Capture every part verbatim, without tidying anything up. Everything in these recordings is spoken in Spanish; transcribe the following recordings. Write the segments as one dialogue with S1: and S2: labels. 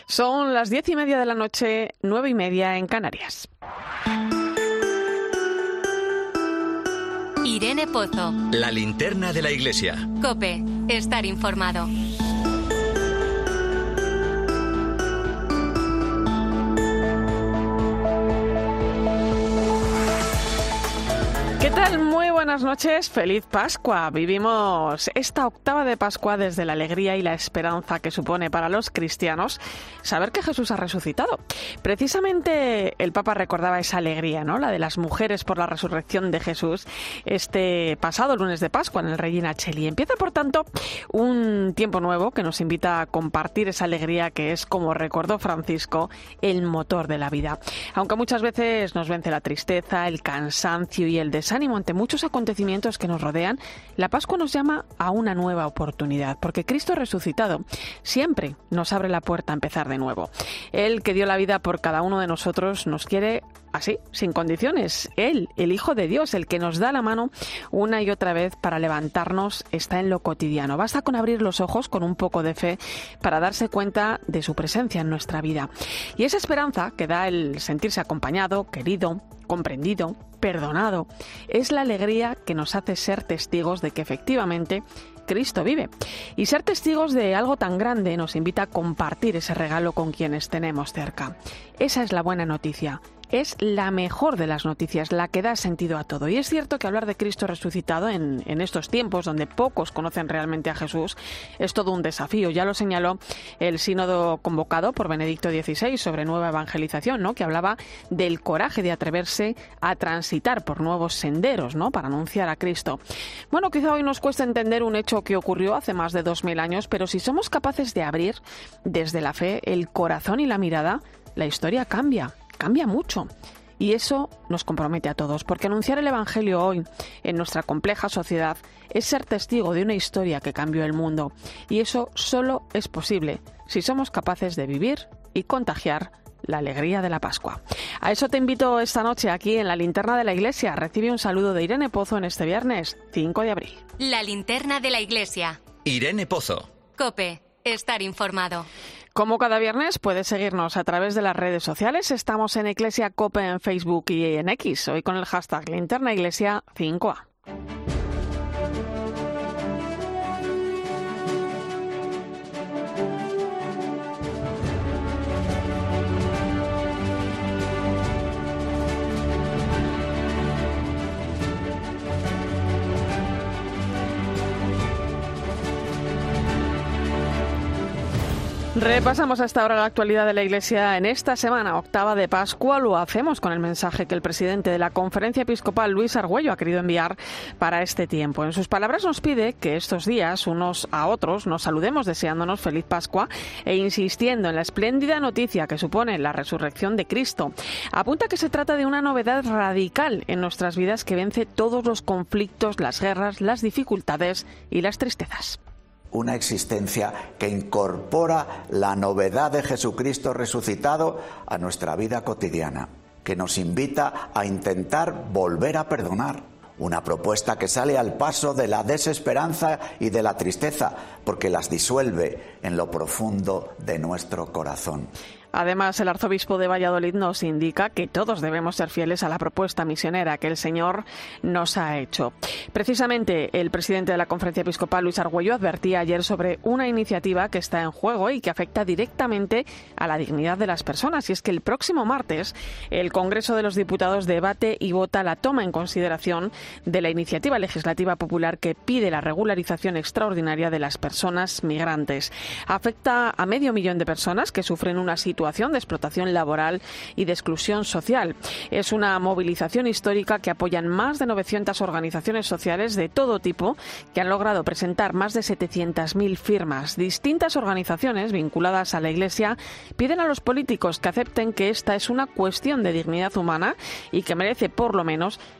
S1: Son las diez y media de la noche, nueve y media en Canarias.
S2: Irene Pozo.
S3: La linterna de la iglesia.
S2: COPE. Estar informado.
S1: ¿Qué tal? Muy buenas noches, feliz Pascua. Vivimos esta octava de Pascua desde la alegría y la esperanza que supone para los cristianos saber que Jesús ha resucitado. Precisamente el Papa recordaba esa alegría, ¿no? La de las mujeres por la resurrección de Jesús este pasado lunes de Pascua en el Regina Coeli. Empieza, por tanto, un tiempo nuevo que nos invita a compartir esa alegría que es, como recordó Francisco, el motor de la vida. Aunque muchas veces nos vence la tristeza, el cansancio y el desánimo ante muchos acontecimientos que nos rodean, la Pascua nos llama a una nueva oportunidad, porque Cristo resucitado siempre nos abre la puerta a empezar de nuevo. Él, que dio la vida por cada uno de nosotros, nos quiere así, sin condiciones. Él, el Hijo de Dios, el que nos da la mano una y otra vez para levantarnos, está en lo cotidiano. Basta con abrir los ojos con un poco de fe para darse cuenta de su presencia en nuestra vida. Y esa esperanza que da el sentirse acompañado, querido, comprendido, perdonado, es la alegría que nos hace ser testigos de que efectivamente Cristo vive. Y ser testigos de algo tan grande nos invita a compartir ese regalo con quienes tenemos cerca. Esa es la buena noticia. Es la mejor de las noticias, la que da sentido a todo. Y es cierto que hablar de Cristo resucitado en, en estos tiempos donde pocos conocen realmente a Jesús es todo un desafío. Ya lo señaló el sínodo convocado por Benedicto dieciséis sobre nueva evangelización, ¿no? Que hablaba del coraje de atreverse a transitar por nuevos senderos, ¿no? Para anunciar a Cristo. Bueno, quizá hoy nos cuesta entender un hecho que ocurrió hace más de dos mil años, pero si somos capaces de abrir desde la fe el corazón y la mirada, la historia cambia. Cambia mucho. Y eso nos compromete a todos, porque anunciar el Evangelio hoy, en nuestra compleja sociedad, es ser testigo de una historia que cambió el mundo. Y eso solo es posible si somos capaces de vivir y contagiar la alegría de la Pascua. A eso te invito esta noche aquí en la Linterna de la Iglesia. Recibe un saludo de Irene Pozo en este viernes cinco de abril.
S2: La Linterna de la Iglesia.
S3: Irene Pozo.
S2: COPE. Estar informado.
S1: Como cada viernes, puedes seguirnos a través de las redes sociales. Estamos en Iglesia COPE en Facebook y en X, hoy con el hashtag Linterna Iglesia cinco A. Repasamos hasta ahora la actualidad de la Iglesia en esta semana, octava de Pascua. Lo hacemos con el mensaje que el presidente de la Conferencia Episcopal, Luis Argüello, ha querido enviar para este tiempo. En sus palabras nos pide que estos días, unos a otros, nos saludemos deseándonos feliz Pascua e insistiendo en la espléndida noticia que supone la resurrección de Cristo. Apunta que se trata de una novedad radical en nuestras vidas que vence todos los conflictos, las guerras, las dificultades y las tristezas.
S4: Una existencia que incorpora la novedad de Jesucristo resucitado a nuestra vida cotidiana, que nos invita a intentar volver a perdonar. Una propuesta que sale al paso de la desesperanza y de la tristeza, porque las disuelve en lo profundo de nuestro corazón.
S1: Además, el arzobispo de Valladolid nos indica que todos debemos ser fieles a la propuesta misionera que el Señor nos ha hecho. Precisamente, el presidente de la Conferencia Episcopal, Luis Argüello, advertía ayer sobre una iniciativa que está en juego y que afecta directamente a la dignidad de las personas. Y es que el próximo martes, el Congreso de los Diputados debate y vota la toma en consideración de la iniciativa legislativa popular que pide la regularización extraordinaria de las personas migrantes. Afecta a medio millón de personas que sufren una situación de explotación laboral y de exclusión social. Es una movilización histórica que apoyan más de novecientas organizaciones sociales de todo tipo que han logrado presentar más de setecientas mil firmas. Distintas organizaciones vinculadas a la Iglesia piden a los políticos que acepten que esta es una cuestión de dignidad humana y que merece por lo menos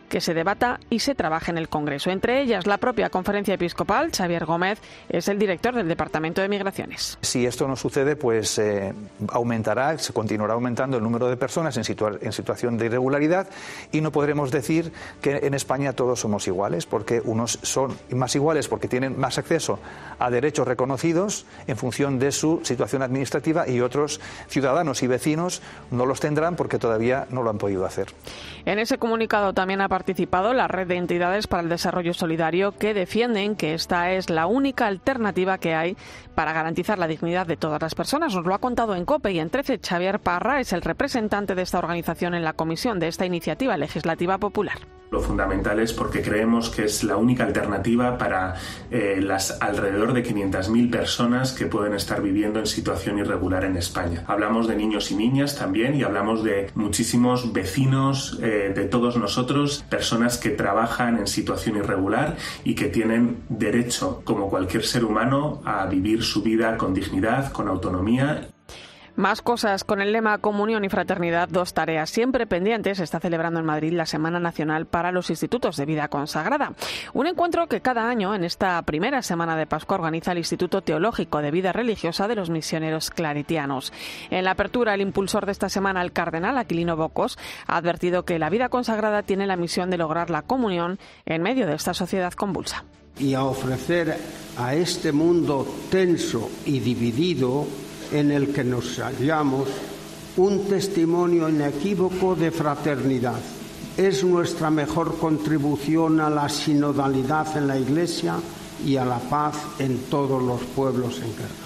S1: que se debata y se trabaje en el Congreso. Entre ellas, la propia Conferencia Episcopal. Xavier Gómez es el director del Departamento de Migraciones.
S5: Si esto no sucede, pues eh, aumentará, se continuará aumentando el número de personas en, situa en situación de irregularidad y no podremos decir que en España todos somos iguales, porque unos son más iguales porque tienen más acceso a derechos reconocidos en función de su situación administrativa y otros ciudadanos y vecinos no los tendrán porque todavía no lo han podido hacer.
S1: En ese comunicado también ha participado la Red de Entidades para el Desarrollo Solidario, que defienden que esta es la única alternativa que hay para garantizar la dignidad de todas las personas. Nos lo ha contado en COPE y en trece. Xavier Parra es el representante de esta organización en la comisión de esta iniciativa legislativa popular.
S6: Lo fundamental es porque creemos que es la única alternativa para eh, las alrededor de quinientas mil personas que pueden estar viviendo en situación irregular en España. Hablamos de niños y niñas también y hablamos de muchísimos vecinos eh, de todos nosotros, personas que trabajan en situación irregular y que tienen derecho, como cualquier ser humano, a vivir su vida con dignidad, con autonomía.
S1: Más cosas. Con el lema Comunión y Fraternidad, dos tareas siempre pendientes, se está celebrando en Madrid la Semana Nacional para los Institutos de Vida Consagrada. Un encuentro que cada año, en esta primera semana de Pascua, organiza el Instituto Teológico de Vida Religiosa de los Misioneros Claretianos. En la apertura, el impulsor de esta semana, el cardenal Aquilino Bocos, ha advertido que la vida consagrada tiene la misión de lograr la comunión en medio de esta sociedad convulsa.
S7: Y a ofrecer a este mundo tenso y dividido en el que nos hallamos, un testimonio inequívoco de fraternidad. Es nuestra mejor contribución a la sinodalidad en la Iglesia y a la paz en todos los pueblos en guerra.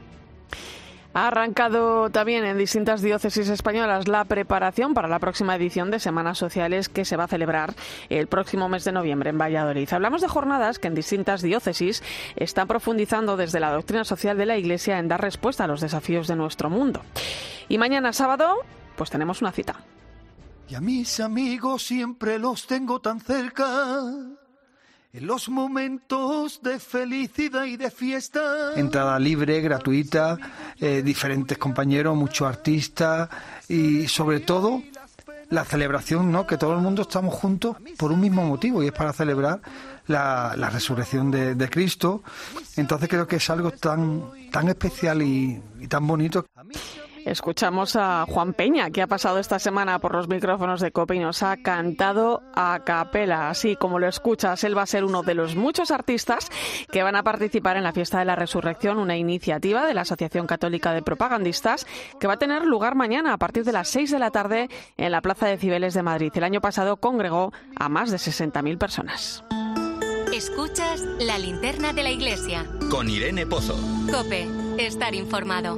S1: Ha arrancado también en distintas diócesis españolas la preparación para la próxima edición de Semanas Sociales que se va a celebrar el próximo mes de noviembre en Valladolid. Hablamos de jornadas que en distintas diócesis están profundizando desde la doctrina social de la Iglesia en dar respuesta a los desafíos de nuestro mundo. Y mañana sábado, pues tenemos una cita.
S8: Y a mis amigos siempre los tengo tan cerca, en los momentos de felicidad y de fiesta.
S9: Entrada libre, gratuita, eh, diferentes compañeros, muchos artistas y sobre todo la celebración, ¿no? Que todo el mundo estamos juntos por un mismo motivo y es para celebrar la, la resurrección de, de Cristo. Entonces creo que es algo tan, tan especial y, y tan bonito.
S1: Escuchamos a Juan Peña, que ha pasado esta semana por los micrófonos de COPE y nos ha cantado a capela. Así como lo escuchas, él va a ser uno de los muchos artistas que van a participar en la Fiesta de la Resurrección, una iniciativa de la Asociación Católica de Propagandistas que va a tener lugar mañana a partir de las seis de la tarde en la Plaza de Cibeles de Madrid. El año pasado congregó a más de sesenta mil personas.
S2: Escuchas la linterna de la Iglesia.
S3: Con Irene Pozo.
S2: COPE, estar informado.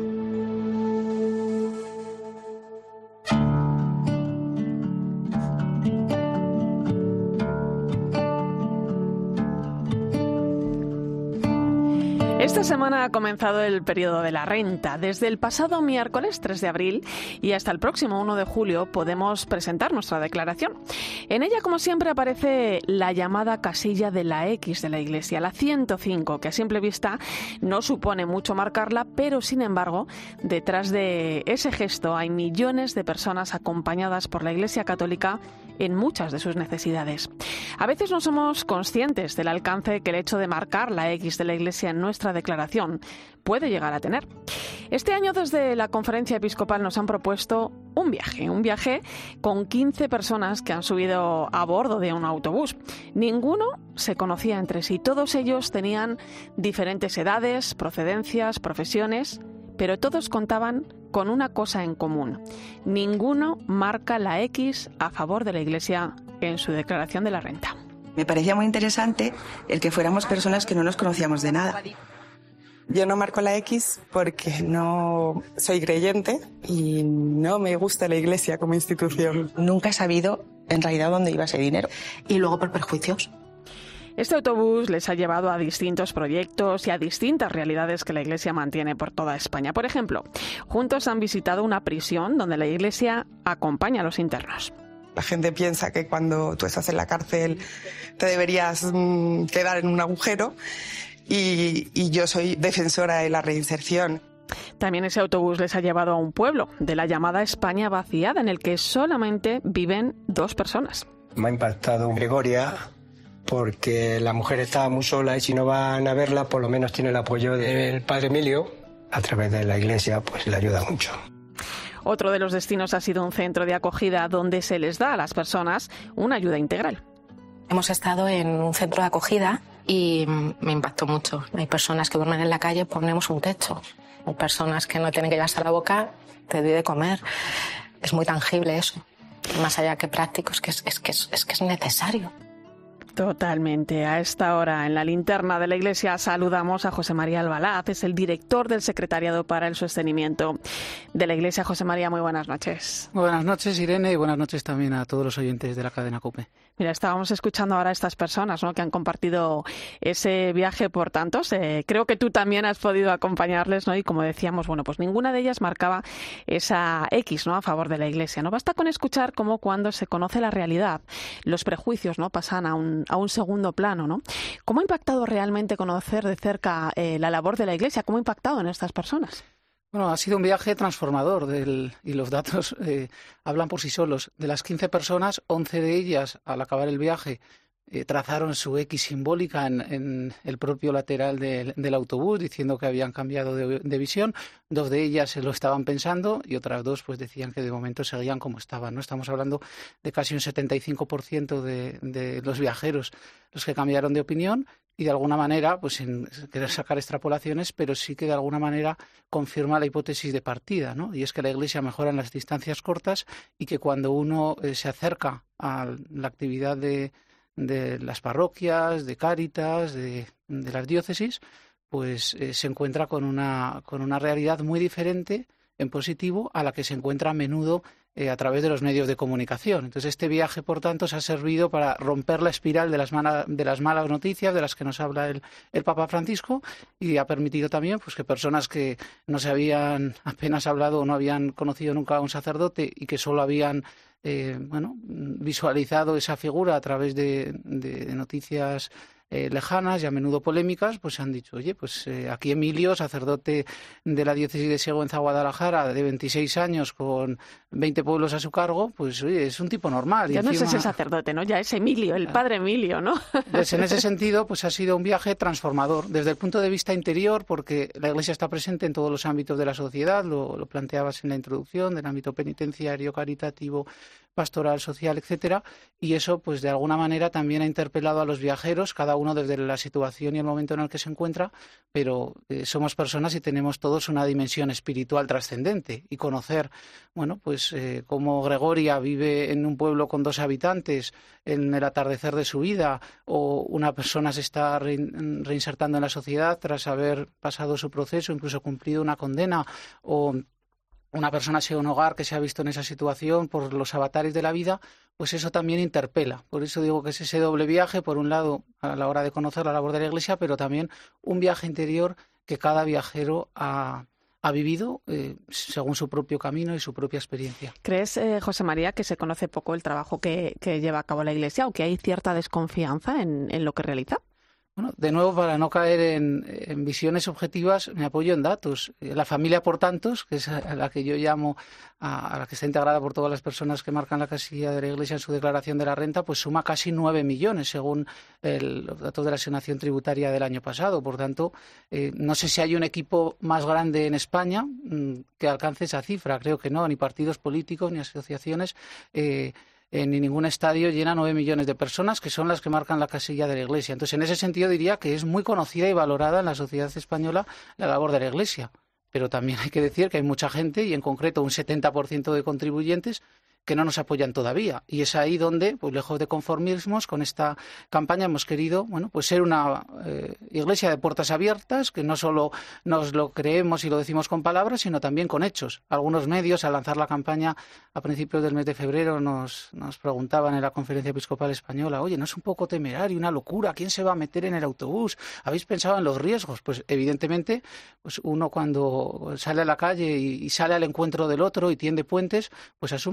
S1: Esta semana ha comenzado el periodo de la renta. Desde el pasado miércoles tres de abril y hasta el próximo uno de julio podemos presentar nuestra declaración. En ella, como siempre, aparece la llamada casilla de la X de la Iglesia, la ciento cinco, que a simple vista no supone mucho marcarla, pero sin embargo, detrás de ese gesto hay millones de personas acompañadas por la Iglesia Católica en muchas de sus necesidades. A veces no somos conscientes del alcance que el hecho de marcar la X de la Iglesia en nuestra declaración puede llegar a tener. Este año desde la Conferencia Episcopal nos han propuesto un viaje, un viaje con quince personas que han subido a bordo de un autobús. Ninguno se conocía entre sí, todos ellos tenían diferentes edades, procedencias, profesiones, pero todos contaban con una cosa en común. Ninguno marca la X a favor de la Iglesia en su declaración de la renta.
S10: Me parecía muy interesante el que fuéramos personas que no nos conocíamos de nada.
S11: Yo no marco la X porque no soy creyente y no me gusta la Iglesia como institución.
S10: Nunca he sabido en realidad dónde iba ese dinero.
S11: Y luego por perjuicios.
S1: Este autobús les ha llevado a distintos proyectos y a distintas realidades que la Iglesia mantiene por toda España. Por ejemplo, juntos han visitado una prisión donde la Iglesia acompaña a los internos.
S11: La gente piensa que cuando tú estás en la cárcel te deberías mmm, quedar en un agujero y, y yo soy defensora de la reinserción.
S1: También ese autobús les ha llevado a un pueblo de la llamada España vaciada en el que solamente viven dos personas.
S12: Me ha impactado Gregoria porque la mujer estaba muy sola y si no van a verla, por lo menos tiene el apoyo del padre Emilio. A través de la iglesia, pues le ayuda mucho.
S1: Otro de los destinos ha sido un centro de acogida donde se les da a las personas una ayuda integral.
S13: Hemos estado en un centro de acogida y me impactó mucho. Hay personas que duermen en la calle, ponemos un techo. Hay personas que no tienen que llevarse a la boca, te doy de comer. Es muy tangible eso. Más allá que práctico, es que es, es, que es, es, que es necesario.
S1: Totalmente. A esta hora, en la linterna de la Iglesia, saludamos a José María Albalaz, es el director del Secretariado para el Sostenimiento de la Iglesia. José María, muy buenas noches.
S14: Muy buenas noches, Irene, y buenas noches también a todos los oyentes de la cadena COPE.
S1: Mira, estábamos escuchando ahora a estas personas, ¿no?, que han compartido ese viaje por tantos. Eh, creo que tú también has podido acompañarles, ¿no? Y como decíamos, bueno, pues ninguna de ellas marcaba esa X, ¿no?, a favor de la Iglesia. No basta con escuchar cómo cuando se conoce la realidad, los prejuicios, ¿no?, pasan a un a un segundo plano, ¿no? ¿Cómo ha impactado realmente conocer de cerca eh, la labor de la Iglesia? ¿Cómo ha impactado en estas personas?
S14: Bueno, ha sido un viaje transformador del, y los datos eh, hablan por sí solos. De las quince personas, once de ellas, al acabar el viaje, eh, trazaron su X simbólica en, en el propio lateral del, del autobús, diciendo que habían cambiado de, de visión. Dos de ellas se lo estaban pensando y otras dos pues decían que de momento seguían como estaban, ¿no? Estamos hablando de casi un setenta y cinco por ciento de, de los viajeros los que cambiaron de opinión y de alguna manera, pues sin querer sacar extrapolaciones, pero sí que de alguna manera confirma la hipótesis de partida, ¿no? Y es que la Iglesia mejora en las distancias cortas y que cuando uno eh, se acerca a la actividad de de las parroquias, de Cáritas, de, de las diócesis, pues eh, se encuentra con una, con una realidad muy diferente en positivo a la que se encuentra a menudo eh, a través de los medios de comunicación. Entonces este viaje, por tanto, se ha servido para romper la espiral de las, mala, de las malas noticias de las que nos habla el, el Papa Francisco y ha permitido también pues, que personas que no se habían apenas hablado o no habían conocido nunca a un sacerdote y que solo habían Eh, bueno, visualizado esa figura a través de, de, de noticias eh, lejanas y a menudo polémicas, pues han dicho, oye, pues eh, aquí Emilio, sacerdote de la diócesis de Sigüenza, Guadalajara, de veintiséis años, con veinte pueblos a su cargo, pues oye, es un tipo normal.
S1: Ya
S14: y
S1: no
S14: encima,
S1: es ese sacerdote, ¿no? Ya es Emilio, el padre Emilio, ¿no?
S14: Pues en ese sentido, pues ha sido un viaje transformador, desde el punto de vista interior, porque la Iglesia está presente en todos los ámbitos de la sociedad, lo, lo planteabas en la introducción, del ámbito penitenciario, caritativo, pastoral, social, etcétera, y eso pues de alguna manera también ha interpelado a los viajeros, cada uno desde la situación y el momento en el que se encuentra, pero eh, somos personas y tenemos todos una dimensión espiritual trascendente y conocer, bueno, pues eh, cómo Gregoria vive en un pueblo con dos habitantes en el atardecer de su vida o una persona se está re, reinsertando en la sociedad tras haber pasado su proceso, incluso cumplido una condena, o una persona sea un hogar que se ha visto en esa situación por los avatares de la vida, pues eso también interpela. Por eso digo que es ese doble viaje, por un lado, a la hora de conocer la labor de la Iglesia, pero también un viaje interior que cada viajero ha, ha vivido eh, según su propio camino y su propia experiencia.
S1: ¿Crees, eh, José María, que se conoce poco el trabajo que, que lleva a cabo la Iglesia o que hay cierta desconfianza en, en lo que realiza?
S14: Bueno, de nuevo, para no caer en, en visiones objetivas, me apoyo en datos. La familia por tantos, que es a la que yo llamo, a, a la que está integrada por todas las personas que marcan la casilla de la Iglesia en su declaración de la renta, pues suma casi nueve millones, según el, los datos de la asignación tributaria del año pasado. Por tanto, eh, no sé si hay un equipo más grande en España mmm, que alcance esa cifra. Creo que no, ni partidos políticos, ni asociaciones, eh, Eh, ni ningún estadio llena nueve millones de personas, que son las que marcan la casilla de la Iglesia. Entonces, en ese sentido diría que es muy conocida y valorada en la sociedad española la labor de la Iglesia. Pero también hay que decir que hay mucha gente, y en concreto un setenta por ciento de contribuyentes, que no nos apoyan todavía. Y es ahí donde, pues lejos de conformismos, con esta campaña hemos querido, bueno, pues ser una eh, iglesia de puertas abiertas, que no solo nos lo creemos y lo decimos con palabras, sino también con hechos. Algunos medios, al lanzar la campaña a principios del mes de febrero, nos, nos preguntaban en la Conferencia Episcopal Española, oye, ¿no es un poco temerario, una locura? ¿Quién se va a meter en el autobús? ¿Habéis pensado en los riesgos? Pues evidentemente, pues uno cuando sale a la calle y, y sale al encuentro del otro y tiende puentes, pues asume ciertas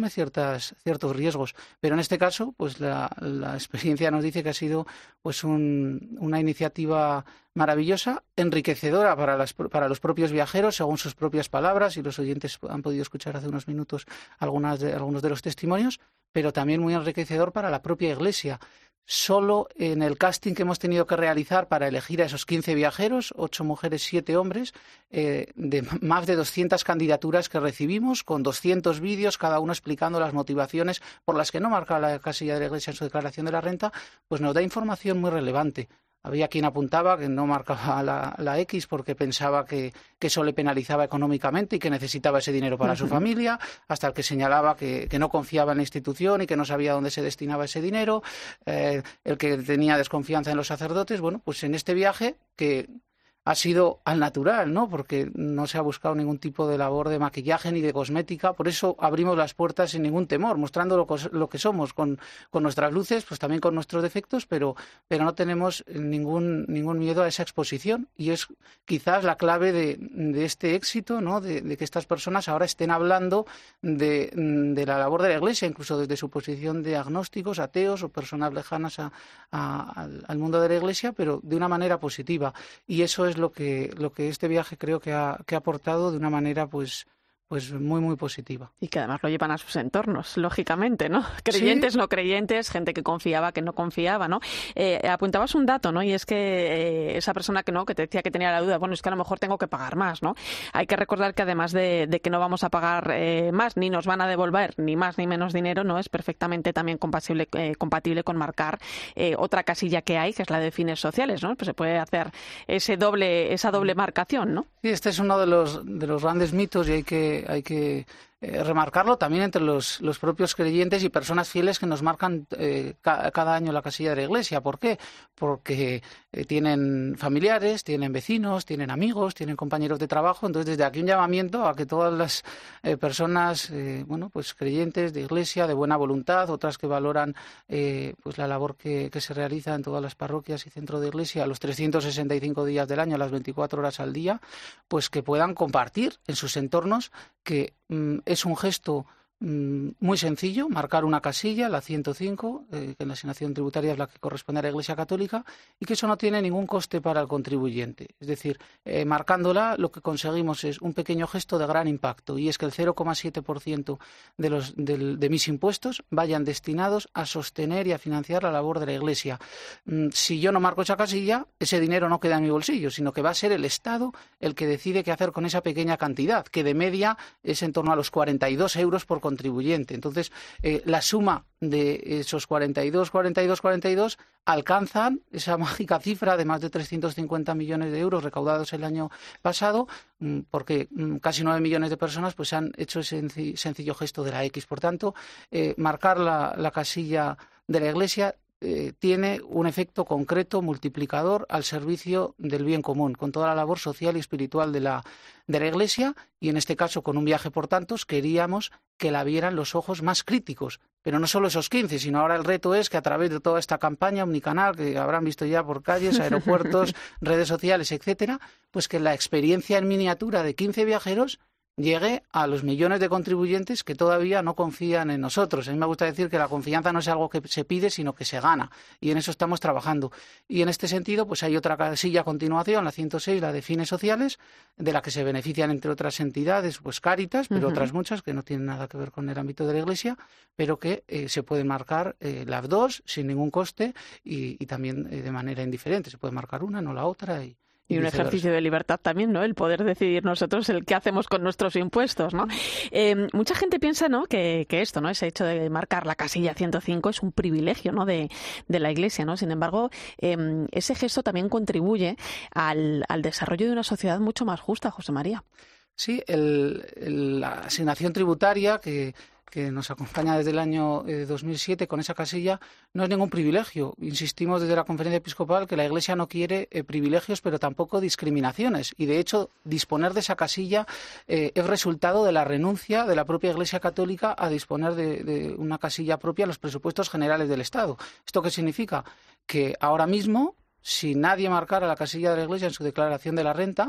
S14: ciertas, ciertos riesgos. Pero en este caso, pues la, la experiencia nos dice que ha sido pues un, una iniciativa maravillosa, enriquecedora para, las, para los propios viajeros, según sus propias palabras, y los oyentes han podido escuchar hace unos minutos algunas de, algunos de los testimonios, pero también muy enriquecedor para la propia Iglesia. Solo en el casting que hemos tenido que realizar para elegir a esos quince viajeros, ocho mujeres, siete hombres, eh, de más de doscientas candidaturas que recibimos, con doscientos vídeos, cada uno explicando las motivaciones por las que no marca la casilla de la Iglesia en su declaración de la renta, pues nos da información muy relevante. Había quien apuntaba que no marcaba la, la X porque pensaba que, que eso le penalizaba económicamente y que necesitaba ese dinero para su familia, hasta el que señalaba que, que no confiaba en la institución y que no sabía dónde se destinaba ese dinero, eh, el que tenía desconfianza en los sacerdotes. Bueno, pues en este viaje, que ha sido al natural, ¿no? Porque no se ha buscado ningún tipo de labor de maquillaje ni de cosmética. Por eso abrimos las puertas sin ningún temor, mostrando lo, lo que somos, con, con nuestras luces, pues también con nuestros defectos, pero, pero no tenemos ningún, ningún miedo a esa exposición. Y es quizás la clave de, de este éxito, ¿no? De, de que estas personas ahora estén hablando de, de la labor de la Iglesia, incluso desde su posición de agnósticos, ateos o personas lejanas a, a, al, al mundo de la Iglesia, pero de una manera positiva. Y eso es es lo que lo que este viaje creo que ha, que ha aportado de una manera pues pues muy, muy positiva.
S1: Y que además lo llevan a sus entornos, lógicamente, ¿no? Creyentes, ¿sí? No creyentes, gente que confiaba, que no confiaba, ¿no? Eh, apuntabas un dato, ¿no? Y es que eh, esa persona que no, que te decía que tenía la duda, bueno, es que a lo mejor tengo que pagar más, ¿no? Hay que recordar que además de, de que no vamos a pagar eh, más, ni nos van a devolver ni más ni menos dinero, ¿no? Es perfectamente también compatible, eh, compatible con marcar eh, otra casilla que hay, que es la de fines sociales, ¿no? Pues se puede hacer ese doble, esa doble marcación, ¿no?
S14: Sí, este es uno de los, de los grandes mitos y hay que hay que eh, remarcarlo también entre los, los propios creyentes y personas fieles que nos marcan eh, ca cada año la casilla de la Iglesia. ¿Por qué? Porque eh, tienen familiares, tienen vecinos, tienen amigos, tienen compañeros de trabajo. Entonces, desde aquí un llamamiento a que todas las eh, personas, eh, bueno, pues creyentes de Iglesia, de buena voluntad, otras que valoran eh, pues la labor que, que se realiza en todas las parroquias y centros de Iglesia, los trescientos sesenta y cinco días del año, las veinticuatro horas al día, pues que puedan compartir en sus entornos que mm, es un gesto mm, muy sencillo, marcar una casilla, la ciento cinco, eh, que en la asignación tributaria es la que corresponde a la Iglesia Católica, y que eso no tiene ningún coste para el contribuyente. Es decir, eh, marcándola lo que conseguimos es un pequeño gesto de gran impacto, y es que el cero coma siete por ciento de, los, de, de mis impuestos vayan destinados a sostener y a financiar la labor de la Iglesia. Mm, si yo no marco esa casilla, ese dinero no queda en mi bolsillo, sino que va a ser el Estado el que decide qué hacer con esa pequeña cantidad, que de media es en torno a los cuarenta y dos euros por contribuyente. Entonces, eh, la suma de esos cuarenta y dos, cuarenta y dos, cuarenta y dos alcanzan esa mágica cifra de más de trescientos cincuenta millones de euros recaudados el año pasado, porque casi nueve millones de personas pues han hecho ese sencillo gesto de la X. Por tanto, eh, marcar la, la casilla de la Iglesia Eh, tiene un efecto concreto multiplicador al servicio del bien común, con toda la labor social y espiritual de la, de la Iglesia, y en este caso con un viaje por tantos queríamos que la vieran los ojos más críticos, pero no solo esos quince, sino ahora el reto es que a través de toda esta campaña omnicanal que habrán visto ya por calles, aeropuertos, redes sociales, etcétera, pues que la experiencia en miniatura de quince viajeros llegue a los millones de contribuyentes que todavía no confían en nosotros. A mí me gusta decir que la confianza no es algo que se pide, sino que se gana, y en eso estamos trabajando. Y en este sentido, pues hay otra casilla a continuación, la ciento seis, la de fines sociales, de la que se benefician, entre otras entidades, pues Cáritas, pero uh-huh. otras muchas que no tienen nada que ver con el ámbito de la Iglesia, pero que eh, se pueden marcar eh, las dos sin ningún coste y, y también eh, de manera indiferente. Se puede marcar una, no la otra, y
S1: Y un ejercicio de libertad también, ¿no? El poder decidir nosotros el qué hacemos con nuestros impuestos, ¿no? Eh, mucha gente piensa, ¿no? Que, que esto, ¿no? Ese hecho de marcar la casilla ciento cinco es un privilegio, ¿no? De, de la Iglesia, ¿no? Sin embargo, eh, ese gesto también contribuye al, al desarrollo de una sociedad mucho más justa, José María.
S14: Sí, el, el, la asignación tributaria que que nos acompaña desde el año eh, dos mil siete con esa casilla, no es ningún privilegio. Insistimos desde la Conferencia Episcopal que la Iglesia no quiere eh, privilegios, pero tampoco discriminaciones. Y, de hecho, disponer de esa casilla eh, es resultado de la renuncia de la propia Iglesia Católica a disponer de, de una casilla propia en los presupuestos generales del Estado. ¿Esto qué significa? Que ahora mismo, si nadie marcara la casilla de la Iglesia en su declaración de la renta,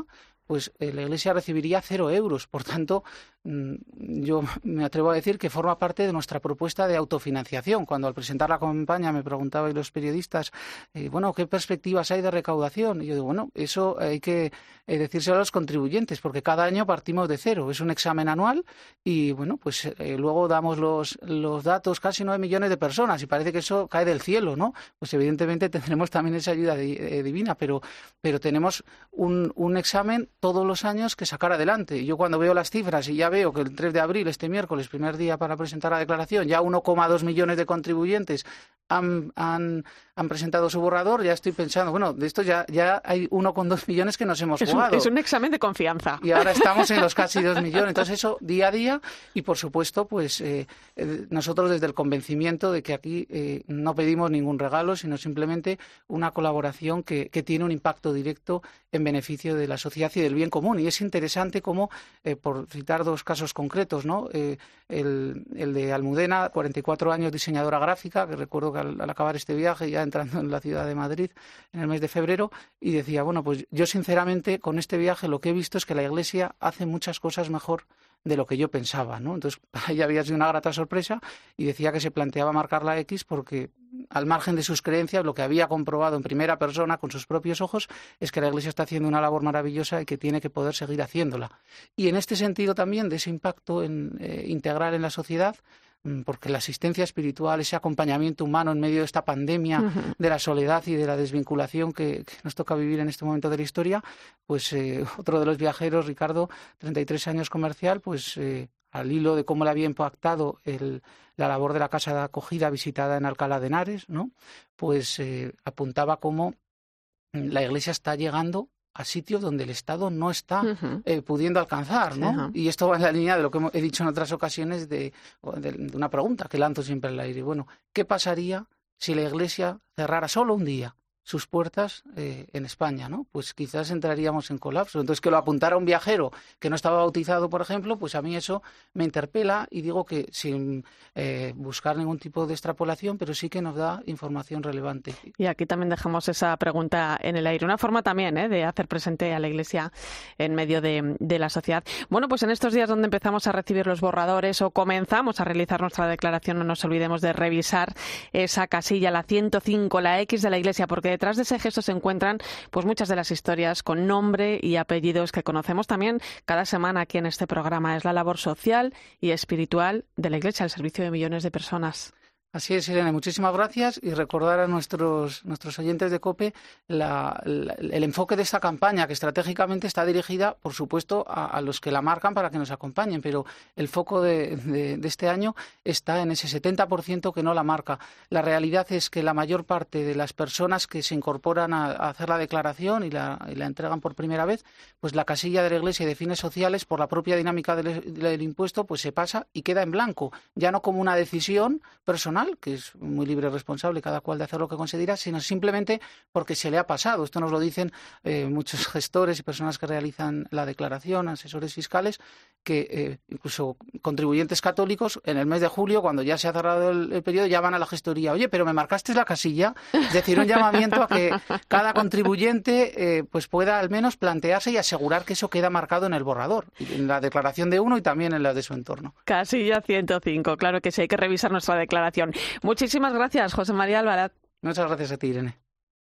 S14: pues eh, la Iglesia recibiría cero euros. Por tanto, yo me atrevo a decir que forma parte de nuestra propuesta de autofinanciación. Cuando al presentar la campaña me preguntabais los periodistas, eh, bueno, ¿qué perspectivas hay de recaudación? Y yo digo, bueno, eso hay que eh, decírselo a los contribuyentes, porque cada año partimos de cero. Es un examen anual y, bueno, pues eh, luego damos los, los datos, casi nueve millones de personas, y parece que eso cae del cielo, ¿no? Pues evidentemente tendremos también esa ayuda di, eh, divina, pero, pero tenemos un, un examen todos los años que sacar adelante. Y yo cuando veo las cifras y ya veo que el tres de abril, este miércoles, primer día para presentar la declaración, ya uno coma dos millones de contribuyentes han, han, han presentado su borrador, ya estoy pensando, bueno, de esto ya, ya hay uno coma dos millones que nos hemos
S1: es
S14: jugado.
S1: Un, es un examen de confianza.
S14: Y ahora estamos en los casi dos millones. Entonces eso día a día y, por supuesto, pues eh, eh, nosotros desde el convencimiento de que aquí eh, no pedimos ningún regalo, sino simplemente una colaboración que, que tiene un impacto directo en beneficio de la sociedad y del bien común. Y es interesante cómo, eh, por citar dos casos concretos, ¿no? Eh, el, el de Almudena, cuarenta y cuatro años, diseñadora gráfica, que recuerdo que al, al acabar este viaje, ya entrando en la ciudad de Madrid en el mes de febrero, y decía, bueno, pues yo sinceramente con este viaje lo que he visto es que la Iglesia hace muchas cosas mejor de lo que yo pensaba, ¿no? Entonces, para ella había sido una grata sorpresa y decía que se planteaba marcar la X porque, al margen de sus creencias, lo que había comprobado en primera persona con sus propios ojos es que la Iglesia está haciendo una labor maravillosa y que tiene que poder seguir haciéndola. Y en este sentido también de ese impacto en, eh, integral en la sociedad, porque la asistencia espiritual, ese acompañamiento humano en medio de esta pandemia uh-huh. de la soledad y de la desvinculación que, que nos toca vivir en este momento de la historia, pues eh, otro de los viajeros, Ricardo, treinta y tres años, comercial, pues eh, al hilo de cómo le había impactado el, la labor de la casa de acogida visitada en Alcalá de Henares, ¿no? Pues eh, apuntaba cómo la Iglesia está llegando a sitios donde el Estado no está uh-huh. eh, pudiendo alcanzar, ¿no? Uh-huh. Y esto va en la línea de lo que he dicho en otras ocasiones de, de, de una pregunta que lanzo siempre al aire. Bueno, ¿qué pasaría si la Iglesia cerrara solo un día sus puertas eh, en España, ¿no? Pues quizás entraríamos en colapso. Entonces, que lo apuntara un viajero que no estaba bautizado, por ejemplo, pues a mí eso me interpela y digo que sin eh, buscar ningún tipo de extrapolación, pero sí que nos da información relevante.
S1: Y aquí también dejamos esa pregunta en el aire. Una forma también ¿eh? de hacer presente a la Iglesia en medio de, de la sociedad. Bueno, pues en estos días donde empezamos a recibir los borradores o comenzamos a realizar nuestra declaración, no nos olvidemos de revisar esa casilla, la ciento cinco, la X de la Iglesia, porque detrás de ese gesto se encuentran pues muchas de las historias con nombre y apellidos que conocemos también cada semana aquí en este programa. Es la labor social y espiritual de la Iglesia al servicio de millones de personas.
S14: Así es, Irene, muchísimas gracias y recordar a nuestros, nuestros oyentes de COPE la, la, el enfoque de esta campaña, que estratégicamente está dirigida, por supuesto, a, a los que la marcan para que nos acompañen, pero el foco de, de, de este año está en ese setenta por ciento que no la marca. La realidad es que la mayor parte de las personas que se incorporan a, a hacer la declaración y la, y la entregan por primera vez, pues la casilla de la Iglesia y de fines sociales, por la propia dinámica del, del impuesto, pues se pasa y queda en blanco, ya no como una decisión personal, que es muy libre y responsable cada cual de hacer lo que considera, sino simplemente porque se le ha pasado. Esto nos lo dicen eh, muchos gestores y personas que realizan la declaración, asesores fiscales, que eh, incluso contribuyentes católicos, en el mes de julio, cuando ya se ha cerrado el, el periodo, llaman a la gestoría, oye, pero me marcaste la casilla. Es decir, un llamamiento a que cada contribuyente eh, pues pueda al menos plantearse y asegurar que eso queda marcado en el borrador, en la declaración de uno y también en la de su entorno.
S1: Casilla ciento cinco, claro que sí, hay que revisar nuestra declaración. Muchísimas gracias, José María Albaraz.
S14: Muchas gracias a ti, Irene.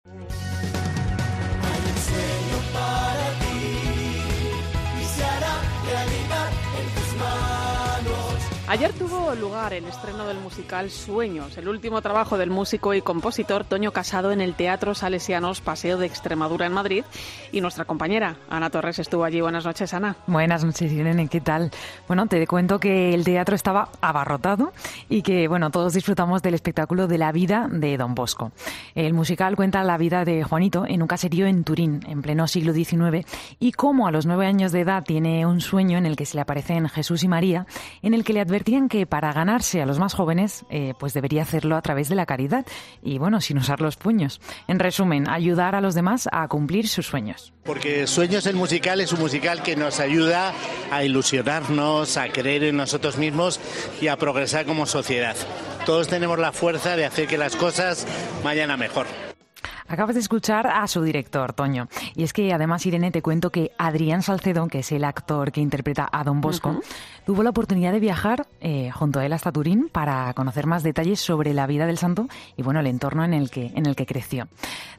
S1: Ayer tuvo lugar el estreno del musical Sueños, el último trabajo del músico y compositor Toño Casado en el Teatro Salesianos Paseo de Extremadura en Madrid, y nuestra compañera Ana Torres estuvo allí. Buenas noches, Ana.
S15: Buenas noches, Irene, ¿qué tal? Bueno, te cuento que el teatro estaba abarrotado y que, bueno, todos disfrutamos del espectáculo de la vida de Don Bosco. El musical cuenta la vida de Juanito en un caserío en Turín, en pleno siglo diecinueve, y cómo a los nueve años de edad tiene un sueño en el que se le aparecen Jesús y María, en el que le advertían que para ganarse a los más jóvenes, eh, pues debería hacerlo a través de la caridad y, bueno, sin usar los puños. En resumen, ayudar a los demás a cumplir sus sueños.
S16: Porque Sueños, el musical, es un musical que nos ayuda a ilusionarnos, a creer en nosotros mismos y a progresar como sociedad. Todos tenemos la fuerza de hacer que las cosas vayan a mejor.
S15: Acabas de escuchar a su director, Toño. Y es que además, Irene, te cuento que Adrián Salcedo, que es el actor que interpreta a Don Bosco, uh-huh. tuvo la oportunidad de viajar eh, junto a él hasta Turín para conocer más detalles sobre la vida del santo y bueno, el entorno en el que, en el que creció.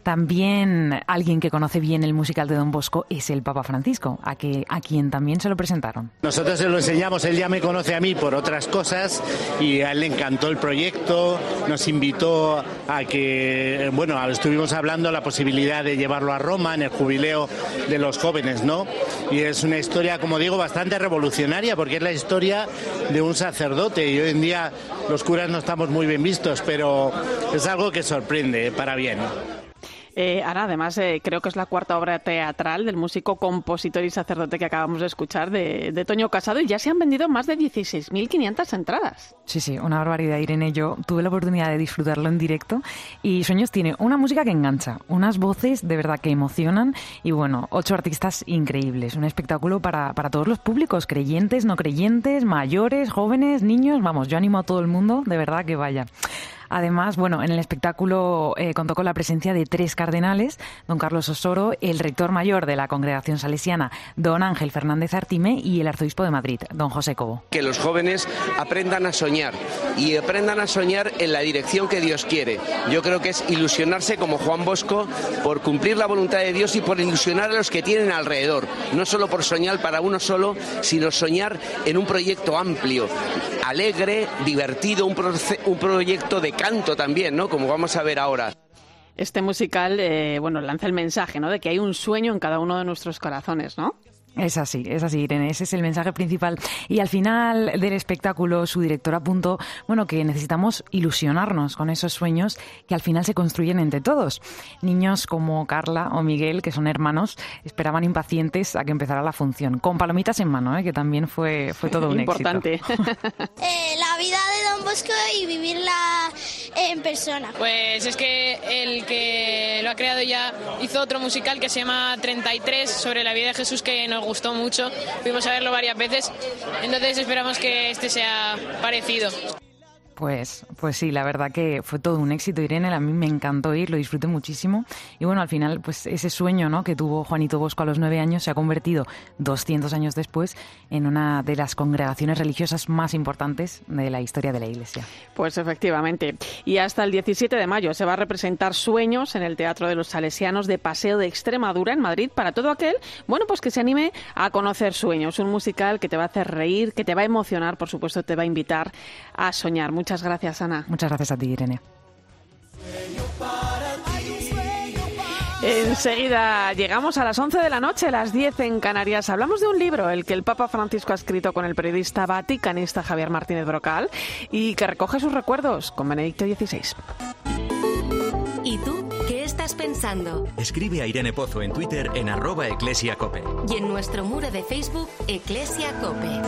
S15: También alguien que conoce bien el musical de Don Bosco es el Papa Francisco, a, que, a quien también se lo presentaron.
S16: Nosotros se lo enseñamos, él ya me conoce a mí por otras cosas y a él le encantó el proyecto, nos invitó a que, bueno, estuvimos hablando de la posibilidad de llevarlo a Roma en el jubileo de los jóvenes, ¿no? Y es una historia, como digo, bastante revolucionaria porque es la historia de un sacerdote y hoy en día los curas no estamos muy bien vistos, pero es algo que sorprende, ¿eh? Para bien.
S1: Eh, Ana, además, eh, creo que es la cuarta obra teatral del músico, compositor y sacerdote que acabamos de escuchar, de, de Toño Casado, y ya se han vendido más de dieciséis mil quinientas entradas.
S15: Sí, sí, una barbaridad, Irene. Yo tuve la oportunidad de disfrutarlo en directo y Sueños tiene una música que engancha, unas voces de verdad que emocionan y, bueno, ocho artistas increíbles. Un espectáculo para, para todos los públicos, creyentes, no creyentes, mayores, jóvenes, niños. Vamos, yo animo a todo el mundo, de verdad, que vaya. Además, bueno, en el espectáculo eh, contó con la presencia de tres cardenales, don Carlos Osoro, el rector mayor de la Congregación Salesiana, don Ángel Fernández Artime, y el arzobispo de Madrid, don José Cobo.
S17: Que los jóvenes aprendan a soñar y aprendan a soñar en la dirección que Dios quiere. Yo creo que es ilusionarse como Juan Bosco por cumplir la voluntad de Dios y por ilusionar a los que tienen alrededor. No solo por soñar para uno solo, sino soñar en un proyecto amplio, alegre, divertido, un, pro- un proyecto de canto también, ¿no? Como vamos a ver ahora.
S1: Este musical, eh, bueno, lanza el mensaje, ¿no? De que hay un sueño en cada uno de nuestros corazones, ¿no?
S15: Es así, es así, Irene, ese es el mensaje principal. Y al final del espectáculo, su director apuntó, bueno, que necesitamos ilusionarnos con esos sueños que al final se construyen entre todos. Niños como Carla o Miguel, que son hermanos, esperaban impacientes a que empezara la función, con palomitas en mano, ¿eh? Que también fue, fue todo un
S1: Importante.
S15: éxito.
S18: eh, la vida de Don Bosco y vivirla en persona.
S19: Pues es que el que lo ha creado ya hizo otro musical que se llama treinta y tres sobre la vida de Jesús que nos gustó mucho, fuimos a verlo varias veces, entonces esperamos que este sea parecido.
S15: Pues, pues sí, la verdad que fue todo un éxito, Irene. A mí me encantó ir, lo disfruté muchísimo. Y bueno, al final, pues ese sueño, ¿no?, que tuvo Juanito Bosco a los nueve años se ha convertido, doscientos años después, en una de las congregaciones religiosas más importantes de la historia de la Iglesia.
S1: Pues efectivamente. Y hasta el diecisiete de mayo se va a representar Sueños en el Teatro de los Salesianos de Paseo de Extremadura, en Madrid, para todo aquel, bueno, pues que se anime a conocer Sueños. Un musical que te va a hacer reír, que te va a emocionar, por supuesto, te va a invitar a soñar. Muchas gracias, Ana.
S15: Muchas gracias a ti, Irene.
S1: Enseguida llegamos a las once de la noche, las diez en Canarias. Hablamos de un libro, el que el Papa Francisco ha escrito con el periodista vaticanista Javier Martínez Brocal y que recoge sus recuerdos con Benedicto dieciséis.
S2: ¿Y tú qué estás pensando?
S3: Escribe a Irene Pozo en Twitter en arroba eclesiacope.
S2: Y en nuestro muro de Facebook, Eclesia Cope.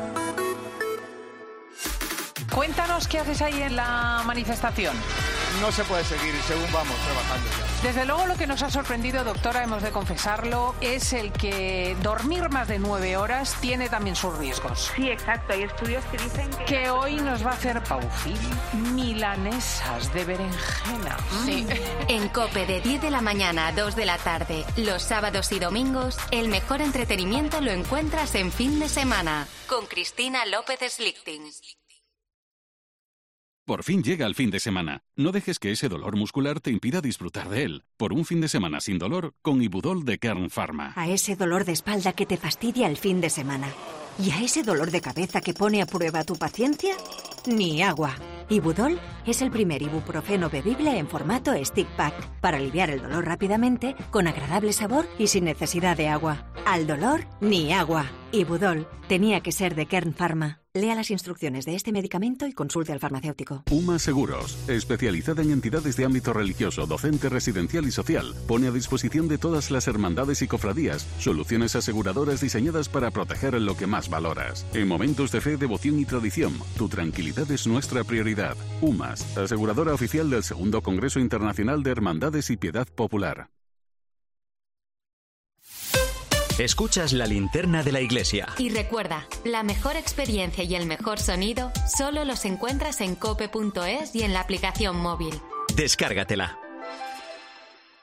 S20: Cuéntanos qué haces ahí en la manifestación.
S21: No se puede seguir según vamos trabajando ya.
S20: Desde luego lo que nos ha sorprendido, doctora, hemos de confesarlo, es el que dormir más de nueve horas tiene también sus riesgos.
S22: Sí, exacto. Hay estudios que dicen que...
S20: Que hoy nos va a hacer Paufil milanesas de berenjena.
S2: Sí. En COPE de diez de la mañana a dos de la tarde, los sábados y domingos, el mejor entretenimiento lo encuentras en Fin de Semana, con Cristina López Slichting.
S23: Por fin llega el fin de semana. No dejes que ese dolor muscular te impida disfrutar de él. Por un fin de semana sin dolor, con Ibudol de Kern Pharma.
S24: A ese dolor de espalda que te fastidia el fin de semana. ¿Y a ese dolor de cabeza que pone a prueba tu paciencia? Ni agua. Ibudol es el primer ibuprofeno bebible en formato stick pack para aliviar el dolor rápidamente, con agradable sabor y sin necesidad de agua. Al dolor, ni agua. Ibudol tenía que ser de Kern Pharma. Lea las instrucciones de este medicamento y consulte al farmacéutico.
S23: UMA Seguros, especializada en entidades de ámbito religioso, docente, residencial y social, pone a disposición de todas las hermandades y cofradías soluciones aseguradoras diseñadas para proteger lo que más valoras. En momentos de fe, devoción y tradición, tu tranquilidad es nuestra prioridad. UMAS, aseguradora oficial del Segundo Congreso Internacional de Hermandades y Piedad Popular.
S3: Escuchas la linterna de la iglesia.
S2: Y recuerda, la mejor experiencia y el mejor sonido solo los encuentras en cope punto es y en la aplicación móvil.
S3: Descárgatela.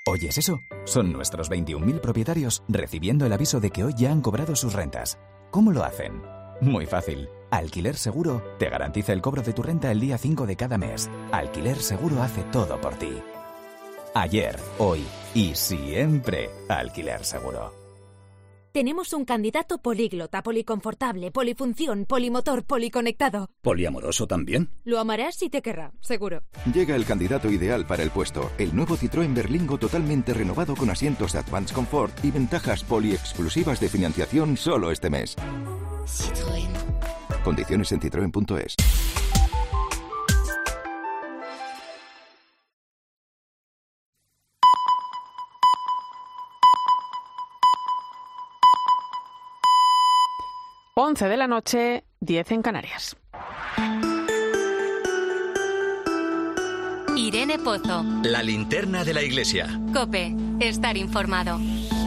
S4: ¿Oyes eso? Son nuestros veintiún mil propietarios recibiendo el aviso de que hoy ya han cobrado sus rentas. ¿Cómo lo hacen? Muy fácil. Alquiler Seguro te garantiza el cobro de tu renta el día cinco de cada mes. Alquiler Seguro hace todo por ti. Ayer, hoy y siempre Alquiler Seguro.
S5: Tenemos un candidato políglota, policonfortable, polifunción, polimotor, policonectado.
S3: ¿Poliamoroso también?
S5: Lo amarás y te querrá, seguro.
S6: Llega el candidato ideal para el puesto. El nuevo Citroën Berlingo totalmente renovado con asientos de Advanced Comfort y ventajas poli exclusivas de financiación solo este mes.
S5: Citroën.
S6: Condiciones en citroen punto es.
S1: once de la noche, diez en Canarias.
S2: Irene Pozo.
S3: La linterna de la iglesia.
S2: COPE. Estar informado.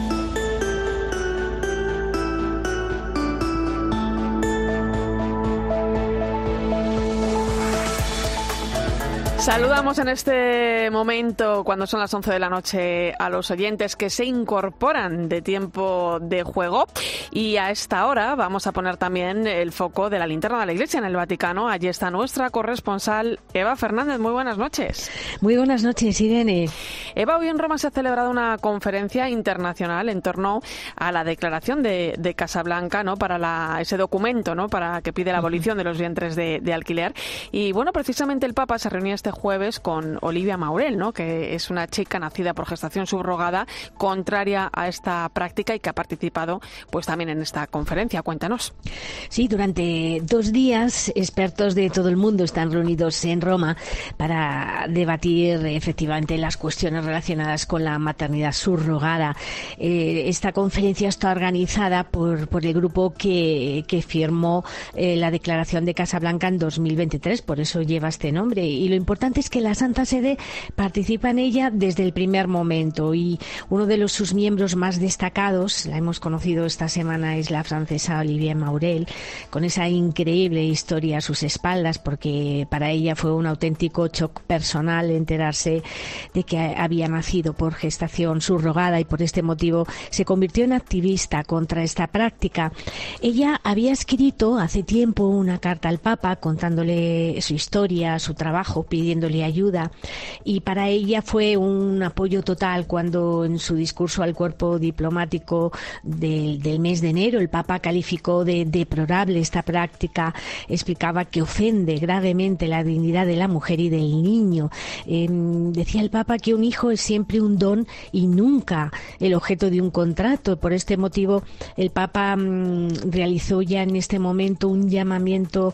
S1: Saludamos en este momento, cuando son las once de la noche, a los oyentes que se incorporan de tiempo de juego. Y a esta hora vamos a poner también el foco de la linterna de la Iglesia en el Vaticano. Allí está nuestra corresponsal Eva Fernández. Muy buenas noches.
S7: Muy buenas noches, Irene.
S1: Eva, hoy en Roma se ha celebrado una conferencia internacional en torno a la declaración de, de Casablanca, ¿no? Para la, ese documento, ¿no? Para que pide la abolición de los vientres de, de alquiler. Y bueno, precisamente el Papa se reunió este jueves con Olivia Maurel, ¿no? Que es una chica nacida por gestación subrogada, contraria a esta práctica y que ha participado pues también en esta conferencia. Cuéntanos.
S7: Sí, durante dos días expertos de todo el mundo están reunidos en Roma para debatir efectivamente las cuestiones relacionadas con la maternidad subrogada. Eh, esta conferencia está organizada por, por el grupo que, que firmó eh, la Declaración de Casablanca en dos mil veintitrés, por eso lleva este nombre. Y lo importante es que la Santa Sede participa en ella desde el primer momento y uno de los, sus miembros más destacados, la hemos conocido esta semana, es la francesa Olivia Maurel, con esa increíble historia a sus espaldas, porque para ella fue un auténtico shock personal enterarse de que había nacido por gestación subrogada y por este motivo se convirtió en activista contra esta práctica. Ella había escrito hace tiempo una carta al Papa contándole su historia, su trabajo, pidiéndole ayuda, y para ella fue un apoyo total cuando en su discurso al cuerpo diplomático del, del mes de enero el Papa calificó de deplorable esta práctica, explicaba que ofende gravemente la dignidad de la mujer y del niño. Eh, decía el Papa que un hijo es siempre un don y nunca el objeto de un contrato. Por este motivo el Papa mmm, realizó ya en este momento un llamamiento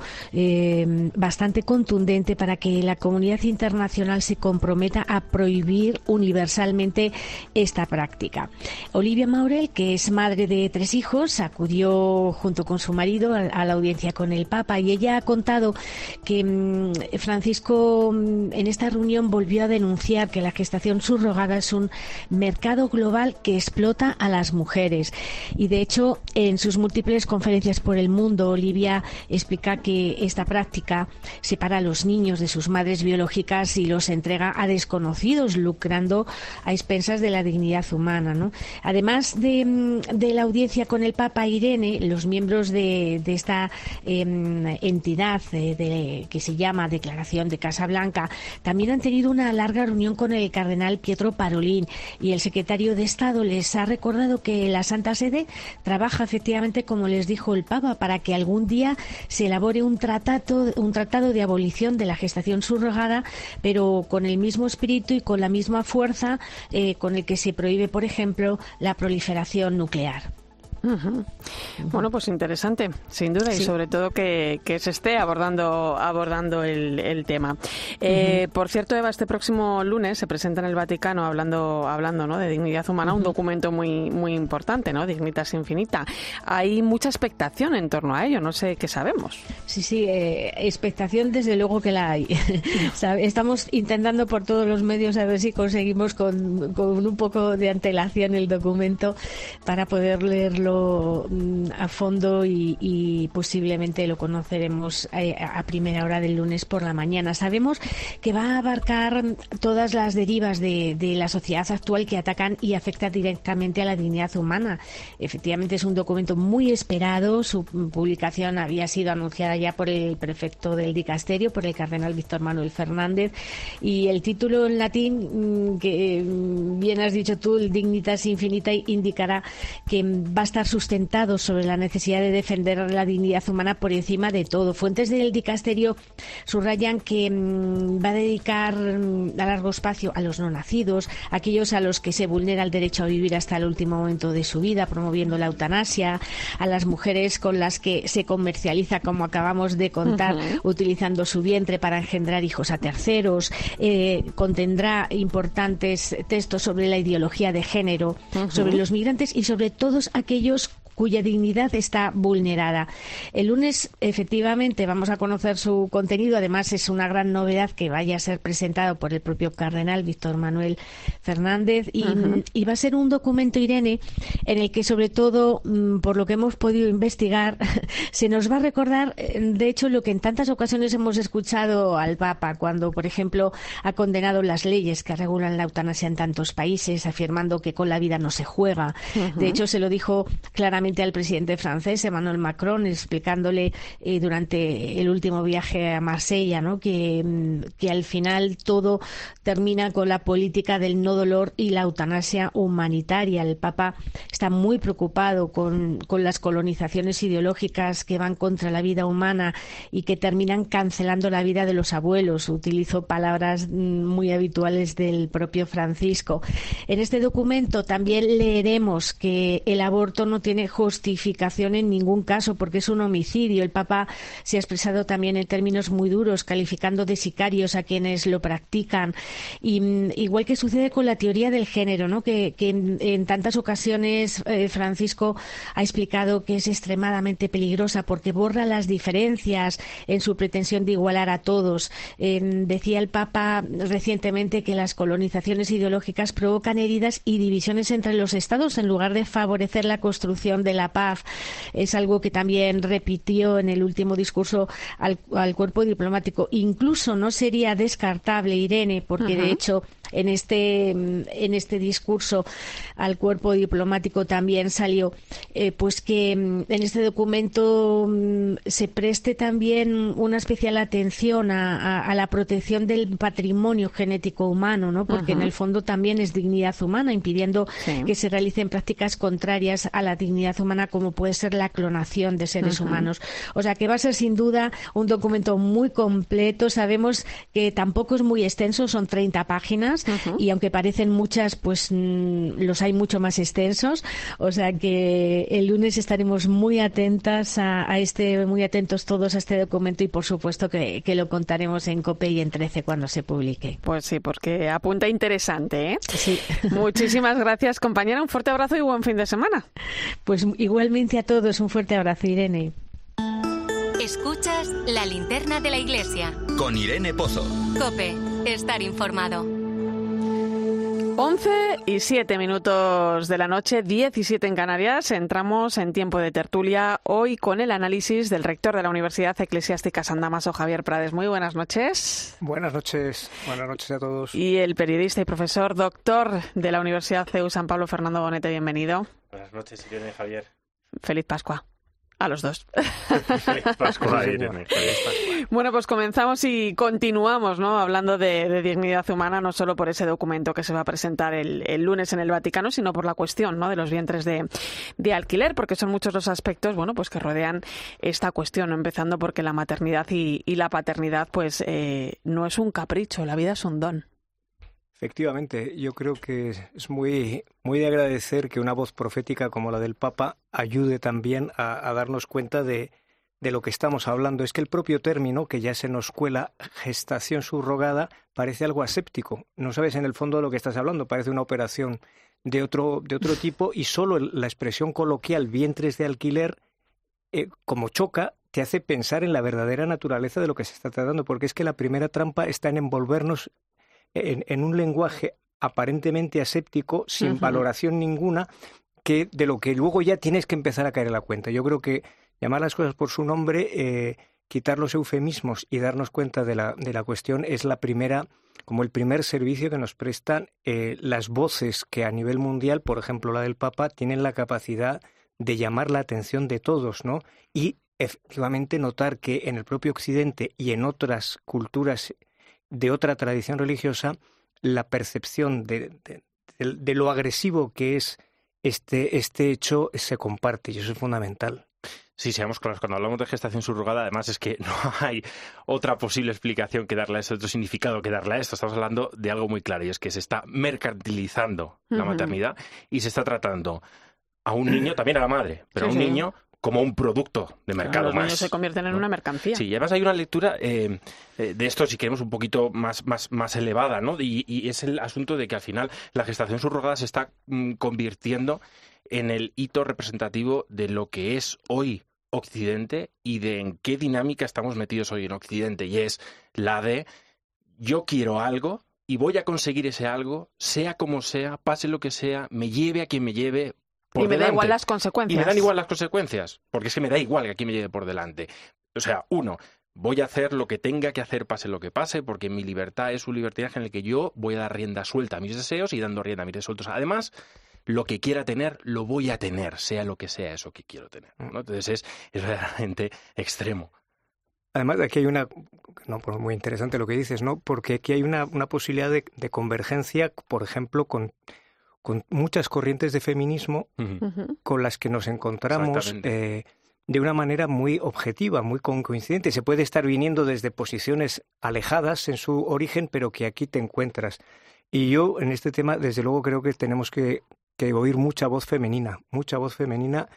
S7: eh, bastante contundente para que la comunidad internacional se comprometa a prohibir universalmente esta práctica. Olivia Maurel, que es madre de tres hijos, acudió junto con su marido a, a la audiencia con el Papa y ella ha contado que mmm, Francisco mmm, en esta reunión volvió a denunciar que la gestación subrogada es un mercado global que explota a las mujeres y de hecho en sus múltiples conferencias por el mundo Olivia explica que esta práctica separa a los niños de sus madres biológicas y los entrega a desconocidos, lucrando a expensas de la dignidad humana, ¿no? Además de, de la audiencia con el Papa, Irene, los miembros de, de esta eh, entidad eh, de, que se llama Declaración de Casablanca también han tenido una larga reunión con el cardenal Pietro Parolin y el secretario de Estado les ha recordado que la Santa Sede trabaja efectivamente, como les dijo el Papa, para que algún día se elabore un tratado, un tratado de abolición de la gestación subrogada, pero con el mismo espíritu y con la misma fuerza eh, con el que se prohíbe, por ejemplo, la proliferación nuclear.
S1: Uh-huh. Bueno, pues interesante, sin duda, sí. Y sobre todo que, que se esté abordando abordando el, el tema. Eh, uh-huh. Por cierto, Eva, este próximo lunes se presenta en el Vaticano, hablando hablando ¿no? de dignidad humana, uh-huh. un documento muy muy importante, ¿no? Dignitas Infinita. Hay mucha expectación en torno a ello, no sé qué sabemos.
S7: Sí, sí, eh, expectación desde luego que la hay. Estamos intentando por todos los medios a ver si conseguimos con, con un poco de antelación el documento para poder leerlo estudiarlo a fondo y, y posiblemente lo conoceremos a, a primera hora del lunes por la mañana. Sabemos que va a abarcar todas las derivas de, de la sociedad actual que atacan y afectan directamente a la dignidad humana. Efectivamente es un documento muy esperado. Su publicación había sido anunciada ya por el prefecto del dicasterio, por el cardenal Víctor Manuel Fernández, y el título en latín, que bien has dicho tú, el Dignitas Infinita, indicará que va a estar sustentado sobre la necesidad de defender la dignidad humana por encima de todo. Fuentes del dicasterio subrayan que mmm, va a dedicar mmm, a largo espacio a los no nacidos, a aquellos a los que se vulnera el derecho a vivir hasta el último momento de su vida, promoviendo la eutanasia, a las mujeres con las que se comercializa, como acabamos de contar, uh-huh. utilizando su vientre para engendrar hijos a terceros. Eh, contendrá importantes textos sobre la ideología de género, uh-huh. sobre los migrantes y sobre todos aquellos cuya dignidad está vulnerada. El lunes, efectivamente, vamos a conocer su contenido. Además, es una gran novedad que vaya a ser presentado por el propio cardenal Víctor Manuel Fernández. Y, uh-huh. y va a ser un documento, Irene, en el que, sobre todo, por lo que hemos podido investigar, se nos va a recordar, de hecho, lo que en tantas ocasiones hemos escuchado al Papa, cuando, por ejemplo, ha condenado las leyes que regulan la eutanasia en tantos países, afirmando que con la vida no se juega. Uh-huh. De hecho, se lo dijo claramente al presidente francés Emmanuel Macron, explicándole eh, durante el último viaje a Marsella, ¿no? que, que al final todo termina con la política del no dolor y la eutanasia humanitaria. El Papa está muy preocupado con, con las colonizaciones ideológicas que van contra la vida humana y que terminan cancelando la vida de los abuelos. Utilizó palabras muy habituales del propio Francisco. En este documento también leeremos que el aborto no tiene justificación en ningún caso porque es un homicidio. El Papa se ha expresado también en términos muy duros, calificando de sicarios a quienes lo practican. Y igual que sucede con la teoría del género, ¿no? que, que en, en tantas ocasiones eh, Francisco ha explicado que es extremadamente peligrosa porque borra las diferencias en su pretensión de igualar a todos. Eh, decía el Papa recientemente que las colonizaciones ideológicas provocan heridas y divisiones entre los estados en lugar de favorecer la construcción de la paz. Es algo que también repitió en el último discurso al, al cuerpo diplomático. Incluso no sería descartable, Irene, porque uh-huh. de hecho en este en este discurso al cuerpo diplomático también salió eh, pues que en este documento se preste también una especial atención a, a, a la protección del patrimonio genético humano, ¿no? Porque uh-huh. en el fondo también es dignidad humana, impidiendo sí. que se realicen prácticas contrarias a la dignidad humana, como puede ser la clonación de seres uh-huh. humanos. O sea que va a ser sin duda un documento muy completo. Sabemos que tampoco es muy extenso, son treinta páginas. Uh-huh. Y aunque parecen muchas, pues mmm, los hay mucho más extensos. O sea que el lunes estaremos muy atentas a, a este, muy atentos todos a este documento y por supuesto que, que lo contaremos en COPE y en trece cuando se publique.
S1: Pues sí, porque apunta interesante, ¿eh?
S7: Sí.
S1: Muchísimas gracias, compañera. Un fuerte abrazo y buen fin de semana.
S7: Pues igualmente a todos, un fuerte abrazo, Irene.
S2: Escuchas La Linterna de la Iglesia.
S3: Con Irene Pozo.
S2: COPE. Estar informado.
S1: once y siete minutos de la noche, diecisiete en Canarias. Entramos en tiempo de tertulia hoy con el análisis del rector de la Universidad Eclesiástica San Damaso, Javier Prades. Muy buenas noches.
S8: Buenas noches. Buenas noches a todos.
S1: Y el periodista y profesor doctor de la Universidad C E U San Pablo, Fernando Bonete. Bienvenido.
S9: Buenas noches, Irene, Javier.
S1: Feliz Pascua. A los dos.
S9: Feliz Pascua, Irene. Feliz Pascua.
S1: Bueno, pues comenzamos y continuamos, ¿no? Hablando de, de dignidad humana, no solo por ese documento que se va a presentar el, el lunes en el Vaticano, sino por la cuestión, ¿no? de los vientres de, de alquiler, porque son muchos los aspectos, bueno, pues que rodean esta cuestión, ¿no? Empezando porque la maternidad y, y la paternidad, pues eh, no es un capricho, la vida es un don.
S8: Efectivamente, yo creo que es muy, muy de agradecer que una voz profética como la del Papa ayude también a, a darnos cuenta de, de lo que estamos hablando. Es que el propio término, que ya se nos cuela, gestación subrogada, parece algo aséptico. No sabes en el fondo de lo que estás hablando, parece una operación de otro, de otro tipo y solo la expresión coloquial vientres de alquiler, eh, como choca, te hace pensar en la verdadera naturaleza de lo que se está tratando, porque es que la primera trampa está en envolvernos En, en un lenguaje aparentemente aséptico, sin uh-huh. valoración ninguna, que de lo que luego ya tienes que empezar a caer en la cuenta. Yo creo que llamar las cosas por su nombre, eh, quitar los eufemismos y darnos cuenta de la, de la cuestión es la primera, como el primer servicio que nos prestan eh, las voces que a nivel mundial, por ejemplo la del Papa, tienen la capacidad de llamar la atención de todos, ¿no? Y efectivamente notar que en el propio Occidente y en otras culturas de otra tradición religiosa, la percepción de, de, de, de lo agresivo que es este, este hecho se comparte y eso es fundamental.
S9: Sí, seamos claros, cuando hablamos de gestación subrogada, además es que no hay otra posible explicación que darle a esto, otro significado que darle a esto. Estamos hablando de algo muy claro y es que se está mercantilizando la
S1: Ujú.
S9: maternidad y se está tratando a un niño, también a la madre, pero
S1: Sí,
S9: a un
S1: sí.
S9: niño como un producto de mercado
S1: Los
S9: más.
S1: niños se convierten en una mercancía.
S9: Sí, y además hay una lectura eh, eh, de esto, si queremos, un poquito más, más, más elevada, ¿no? Y, y es el asunto de que al final la gestación subrogada se está mm, convirtiendo en el hito representativo de lo que es hoy Occidente y de en qué dinámica estamos metidos hoy en Occidente. Y es la de yo quiero algo y voy a conseguir ese algo, sea como sea, pase lo que sea, me lleve a quien me lleve. Por
S1: Y me da
S9: delante.
S1: igual las consecuencias.
S9: Y me dan igual las consecuencias, porque es que me da igual que aquí me lleve por delante. O sea, uno, voy a hacer lo que tenga que hacer, pase lo que pase, porque mi libertad es un libertinaje en el que yo voy a dar rienda suelta a mis deseos y dando rienda a mis deseos sueltos. Además, lo que quiera tener, lo voy a tener, sea lo que sea eso que quiero tener, ¿no? Entonces es, es verdaderamente extremo.
S8: Además, aquí hay una, no, pues muy interesante lo que dices, ¿no? Porque aquí hay una, una posibilidad de, de convergencia, por ejemplo, con, con muchas corrientes de feminismo
S1: Ujú.
S8: con las que nos encontramos
S9: Exactamente.
S8: eh, de una manera muy objetiva, muy con- coincidente. Se puede estar viniendo desde posiciones alejadas en su origen, pero que aquí te encuentras. Y yo en este tema, desde luego, creo que tenemos que, que oír mucha voz femenina, mucha voz femenina,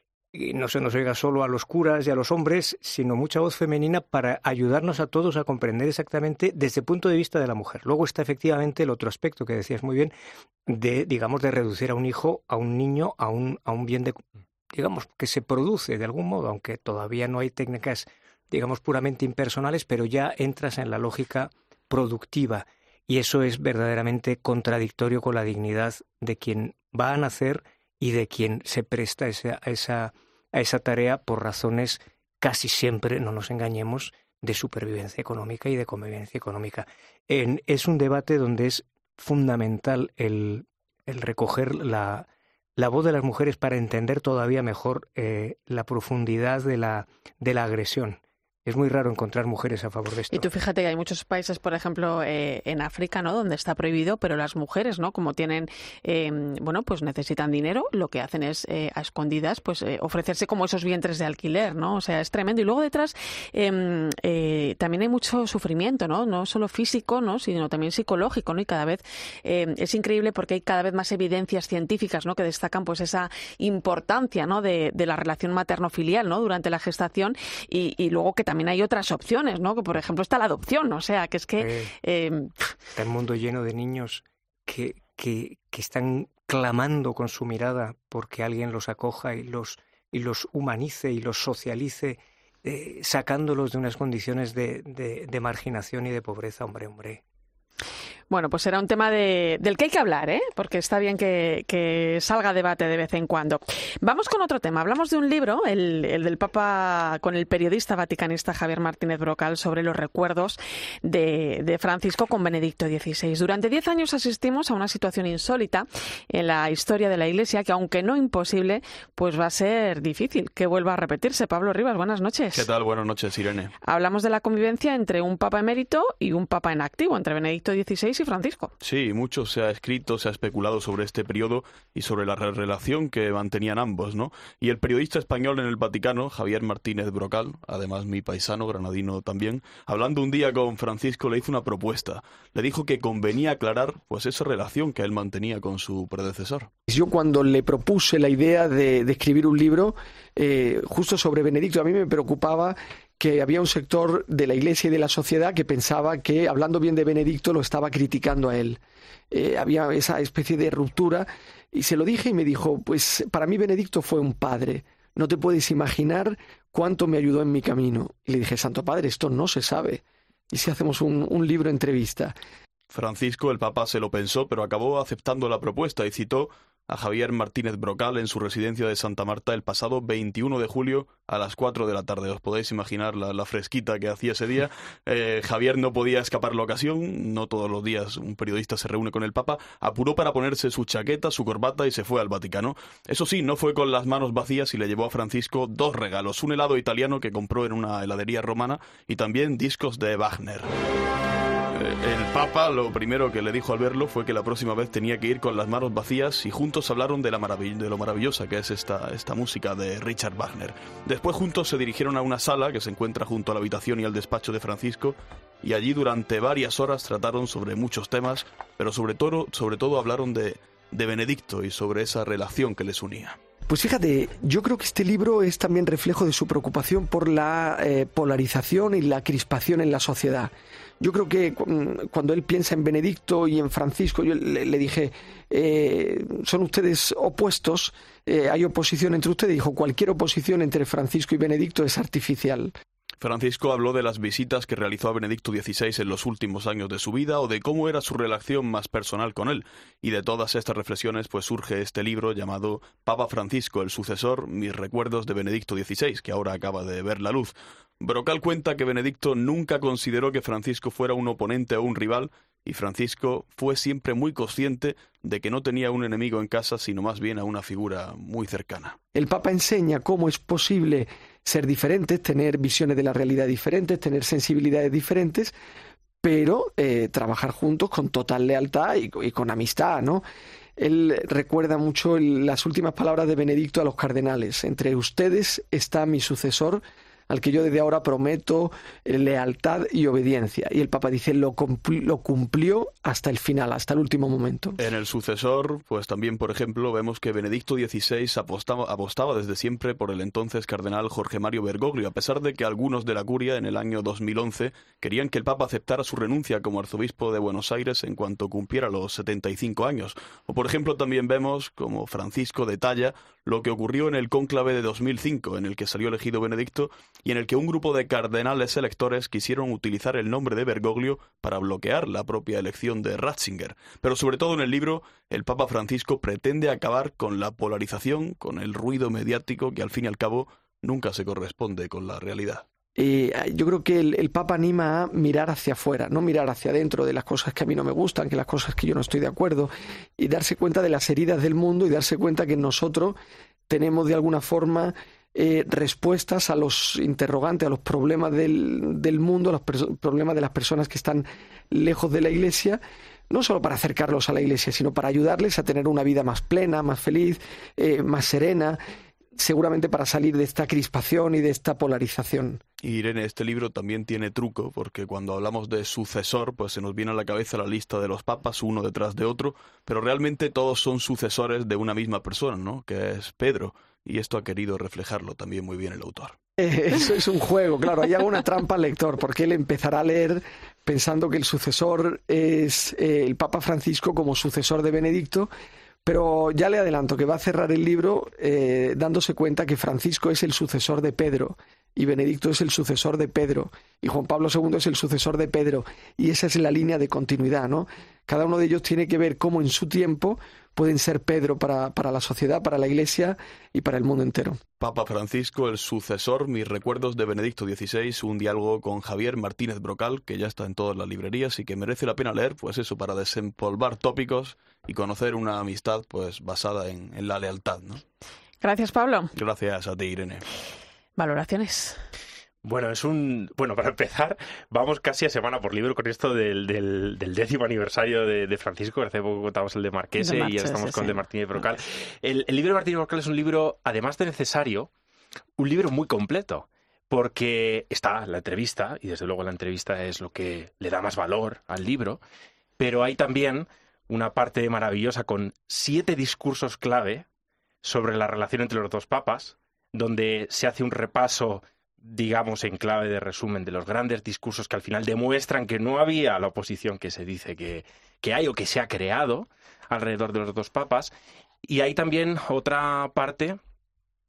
S8: y no se nos oiga solo a los curas y a los hombres, sino mucha voz femenina para ayudarnos a todos a comprender exactamente desde el punto de vista de la mujer. Luego está efectivamente el otro aspecto que decías muy bien, de, digamos, de reducir a un hijo, a un niño, a un, a un bien de, digamos, que se produce de algún modo, aunque todavía no hay técnicas, digamos, puramente impersonales, pero ya entras en la lógica productiva. Y eso es verdaderamente contradictorio con la dignidad de quien va a nacer y de quien se presta esa, a, esa, a esa tarea por razones casi siempre, no nos engañemos, de supervivencia económica y de convivencia económica. En, es un debate donde es fundamental el, el recoger la, la voz de las mujeres para entender todavía mejor eh, la profundidad de la, de la agresión. Es muy raro encontrar mujeres a favor de esto.
S1: Y tú fíjate que hay muchos países, por ejemplo, eh, en África, ¿no?, donde está prohibido, pero las mujeres, ¿no?, como tienen, eh, bueno, pues necesitan dinero, lo que hacen es eh, a escondidas, pues eh, ofrecerse como esos vientres de alquiler, ¿no? O sea, es tremendo. Y luego detrás eh, eh, también hay mucho sufrimiento, ¿no? No solo físico, ¿no?, sino también psicológico, ¿no? Y cada vez eh, es increíble porque hay cada vez más evidencias científicas, ¿no?, que destacan pues esa importancia, ¿no?, de, de la relación materno-filial, ¿no?, durante la gestación y, y luego que también hay otras opciones, ¿no? Que por ejemplo está la adopción, o sea, que es que
S8: Eh,
S1: eh,
S8: Está el mundo lleno de niños que, que, que están clamando con su mirada porque alguien los acoja y los, y los humanice y los socialice, eh, sacándolos de unas condiciones de, de, de marginación y de pobreza, hombre, hombre.
S1: bueno, pues será un tema de, del que hay que hablar, ¿eh? Porque está bien que, que salga debate de vez en cuando. Vamos con otro tema. Hablamos de un libro, el, el del Papa, con el periodista vaticanista Javier Martínez Brocal, sobre los recuerdos de, de Francisco con Benedicto dieciséis. Durante diez años asistimos a una situación insólita en la historia de la Iglesia que, aunque no imposible, pues va a ser difícil que vuelva a repetirse. Pablo Rivas, buenas noches.
S10: ¿Qué tal? Buenas noches, Irene.
S1: Hablamos de la convivencia entre un Papa emérito y un Papa en activo, entre Benedicto dieciséis y Francisco.
S10: Sí, mucho se ha escrito, se ha especulado sobre este periodo y sobre la re- relación que mantenían ambos, ¿no? Y el periodista español en el Vaticano, Javier Martínez Brocal, además mi paisano, granadino también, hablando un día con Francisco, le hizo una propuesta. Le dijo que convenía aclarar, pues, esa relación que él mantenía con su predecesor.
S11: Yo cuando le propuse la idea de, de escribir un libro eh, justo sobre Benedicto, a mí me preocupaba que había un sector de la Iglesia y de la sociedad que pensaba que, hablando bien de Benedicto, lo estaba criticando a él. Eh, había esa especie de ruptura y se lo dije y me dijo, pues para mí Benedicto fue un padre. No te puedes imaginar cuánto me ayudó en mi camino. Y le dije, Santo Padre, esto no se sabe. ¿Y si hacemos un, un libro entrevista?
S10: Francisco, el Papa, se lo pensó, pero acabó aceptando la propuesta y citó a Javier Martínez Brocal en su residencia de Santa Marta el pasado veintiuno de julio a las cuatro de la tarde. Os podéis imaginar la, la fresquita que hacía ese día. Eh, Javier no podía escapar la ocasión, no todos los días un periodista se reúne con el Papa, apuró para ponerse su chaqueta, su corbata y se fue al Vaticano. Eso sí, no fue con las manos vacías y le llevó a Francisco dos regalos, un helado italiano que compró en una heladería romana y también discos de Wagner. El Papa lo primero que le dijo al verlo fue que la próxima vez tenía que ir con las manos vacías y juntos hablaron de, la marav- de lo maravillosa que es esta, esta música de Richard Wagner. Después juntos se dirigieron a una sala que se encuentra junto a la habitación y al despacho de Francisco y allí durante varias horas trataron sobre muchos temas, pero sobre todo, sobre todo hablaron de, de Benedicto y sobre esa relación que les unía.
S11: Pues fíjate, yo creo que este libro es también reflejo de su preocupación por la eh, polarización y la crispación en la sociedad. Yo creo que cuando él piensa en Benedicto y en Francisco, yo le, le dije, eh, son ustedes opuestos, eh, hay oposición entre ustedes. Dijo, cualquier oposición entre Francisco y Benedicto es artificial.
S10: Francisco habló de las visitas que realizó a Benedicto dieciséis en los últimos años de su vida o de cómo era su relación más personal con él. Y de todas estas reflexiones pues surge este libro llamado Papa Francisco, el sucesor, mis recuerdos de Benedicto dieciséis, que ahora acaba de ver la luz. Brocal cuenta que Benedicto nunca consideró que Francisco fuera un oponente o un rival, y Francisco fue siempre muy consciente de que no tenía un enemigo en casa, sino más bien a una figura muy cercana.
S11: El Papa enseña cómo es posible ser diferentes, tener visiones de la realidad diferentes, tener sensibilidades diferentes, pero eh, trabajar juntos con total lealtad y, y con amistad, ¿no? Él recuerda mucho el, las últimas palabras de Benedicto a los cardenales. Entre ustedes está mi sucesor, al que yo desde ahora prometo lealtad y obediencia. Y el Papa dice, lo, cumpli- lo cumplió hasta el final, hasta el último momento.
S10: En el sucesor, pues también, por ejemplo, vemos que Benedicto dieciséis apostaba, apostaba desde siempre por el entonces cardenal Jorge Mario Bergoglio, a pesar de que algunos de la curia en el año dos mil once querían que el Papa aceptara su renuncia como arzobispo de Buenos Aires en cuanto cumpliera los setenta y cinco años. O, por ejemplo, también vemos, como Francisco detalla, lo que ocurrió en el cónclave de dos mil cinco, en el que salió elegido Benedicto, y en el que un grupo de cardenales electores quisieron utilizar el nombre de Bergoglio para bloquear la propia elección de Ratzinger. Pero sobre todo en el libro, el Papa Francisco pretende acabar con la polarización, con el ruido mediático que al fin y al cabo nunca se corresponde con la realidad.
S11: Eh, yo creo que el, el Papa anima a mirar hacia afuera, no mirar hacia adentro de las cosas que a mí no me gustan, que las cosas que yo no estoy de acuerdo, y darse cuenta de las heridas del mundo y darse cuenta que nosotros tenemos de alguna forma eh, respuestas a los interrogantes, a los problemas del, del mundo, a los pers- problemas de las personas que están lejos de la Iglesia, no solo para acercarlos a la Iglesia, sino para ayudarles a tener una vida más plena, más feliz, eh, más serena, seguramente para salir de esta crispación y de esta polarización.
S10: Y Irene, este libro también tiene truco, porque cuando hablamos de sucesor, pues se nos viene a la cabeza la lista de los papas, uno detrás de otro, pero realmente todos son sucesores de una misma persona, ¿no?, que es Pedro, y esto ha querido reflejarlo también muy bien el autor.
S11: Eso es un juego, claro, hay alguna trampa al lector, porque él empezará a leer pensando que el sucesor es eh, el Papa Francisco como sucesor de Benedicto, pero ya le adelanto que va a cerrar el libro eh, dándose cuenta que Francisco es el sucesor de Pedro y Benedicto es el sucesor de Pedro y Juan Pablo segundo es el sucesor de Pedro, y esa es la línea de continuidad, ¿no? Cada uno de ellos tiene que ver cómo en su tiempo pueden ser Pedro para, para la sociedad, para la Iglesia y para el mundo entero.
S10: Papa Francisco, el sucesor, mis recuerdos de Benedicto dieciséis, un diálogo con Javier Martínez Brocal, que ya está en todas las librerías y que merece la pena leer, pues eso, para desempolvar tópicos y conocer una amistad pues basada en, en la lealtad, ¿no?
S1: Gracias, Pablo.
S10: Gracias a ti, Irene.
S1: Valoraciones.
S9: Bueno, es un bueno para empezar, vamos casi a semana por libro con esto del, del, del décimo aniversario de, de Francisco. Hace poco contamos el de Marquese y ahora estamos con el de Martínez Brocal. El, el libro de Martínez Brocal es un libro, además de necesario, un libro muy completo, porque está la entrevista, y desde luego la entrevista es lo que le da más valor al libro, pero hay también una parte maravillosa con siete discursos clave sobre la relación entre los dos papas, donde se hace un repaso, digamos, en clave de resumen de los grandes discursos que al final demuestran que no había la oposición que se dice que, que hay o que se ha creado alrededor de los dos papas. Y hay también otra parte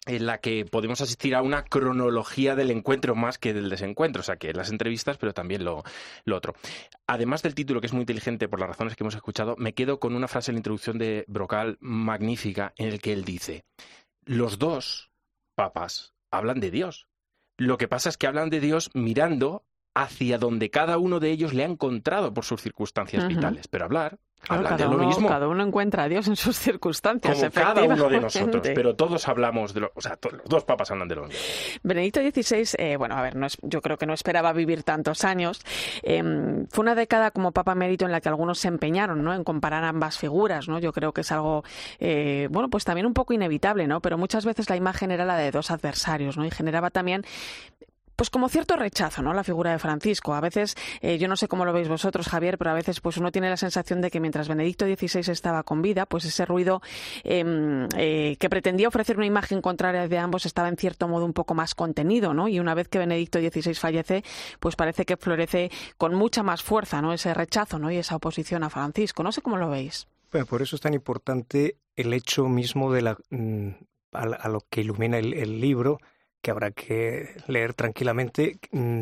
S9: en la que podemos asistir a una cronología del encuentro más que del desencuentro, o sea, que las entrevistas, pero también lo, lo otro. Además del título, que es muy inteligente por las razones que hemos escuchado, me quedo con una frase en la introducción de Brocal magnífica, en el que él dice: los dos papas hablan de Dios. Lo que pasa es que hablan de Dios mirando hacia donde cada uno de ellos le ha encontrado por sus circunstancias uh-huh. vitales, pero hablar...
S1: Claro,
S9: hablan
S1: cada
S9: de lo
S1: uno,
S9: mismo.
S1: Cada uno encuentra a Dios en sus circunstancias.
S9: Como cada uno de nosotros, pero todos hablamos de lo, o sea, los dos papas hablan de lo mismo.
S1: Benedicto dieciséis, eh, bueno, a ver, no es, yo creo que no esperaba vivir tantos años. Eh, fue una década como Papa Emérito en la que algunos se empeñaron, ¿no?, en comparar ambas figuras, ¿no? Yo creo que es algo, eh, bueno, pues también un poco inevitable, ¿no? Pero muchas veces la imagen era la de dos adversarios, ¿no? Y generaba también, pues como cierto rechazo, ¿no?, la figura de Francisco. A veces, eh, yo no sé cómo lo veis vosotros, Javier, pero a veces pues uno tiene la sensación de que mientras Benedicto dieciséis estaba con vida, pues ese ruido eh, eh, que pretendía ofrecer una imagen contraria de ambos estaba en cierto modo un poco más contenido, ¿no? Y una vez que Benedicto dieciséis fallece, pues parece que florece con mucha más fuerza, ¿no?, ese rechazo, ¿no?, y esa oposición a Francisco. No sé cómo lo veis.
S8: Bueno, por eso es tan importante el hecho mismo de la a, a lo que ilumina el, el libro, que habrá que leer tranquilamente,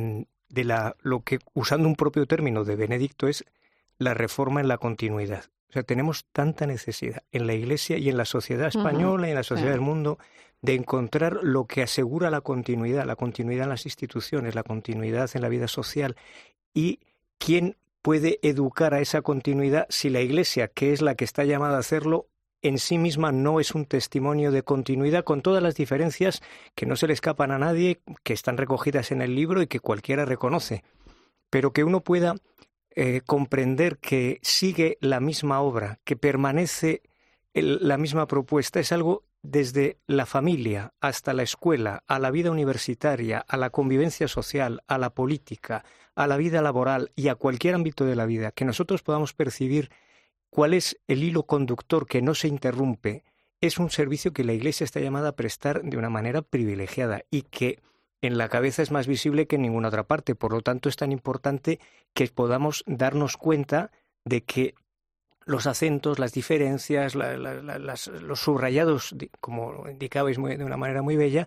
S8: de la lo que, usando un propio término de Benedicto, es la reforma en la continuidad. O sea, tenemos tanta necesidad en la Iglesia y en la sociedad española uh-huh. y en la sociedad sí. del mundo de encontrar lo que asegura la continuidad, la continuidad en las instituciones, la continuidad en la vida social. Y quién puede educar a esa continuidad si la Iglesia, que es la que está llamada a hacerlo, en sí misma no es un testimonio de continuidad, con todas las diferencias que no se le escapan a nadie, que están recogidas en el libro y que cualquiera reconoce. Pero que uno pueda eh, comprender que sigue la misma obra, que permanece el, la misma propuesta, es algo desde la familia hasta la escuela, a la vida universitaria, a la convivencia social, a la política, a la vida laboral y a cualquier ámbito de la vida, que nosotros podamos percibir cuál es el hilo conductor que no se interrumpe, es un servicio que la Iglesia está llamada a prestar de una manera privilegiada y que en la cabeza es más visible que en ninguna otra parte. Por lo tanto, es tan importante que podamos darnos cuenta de que los acentos, las diferencias, la, la, la, las, los subrayados, como indicabais muy, de una manera muy bella,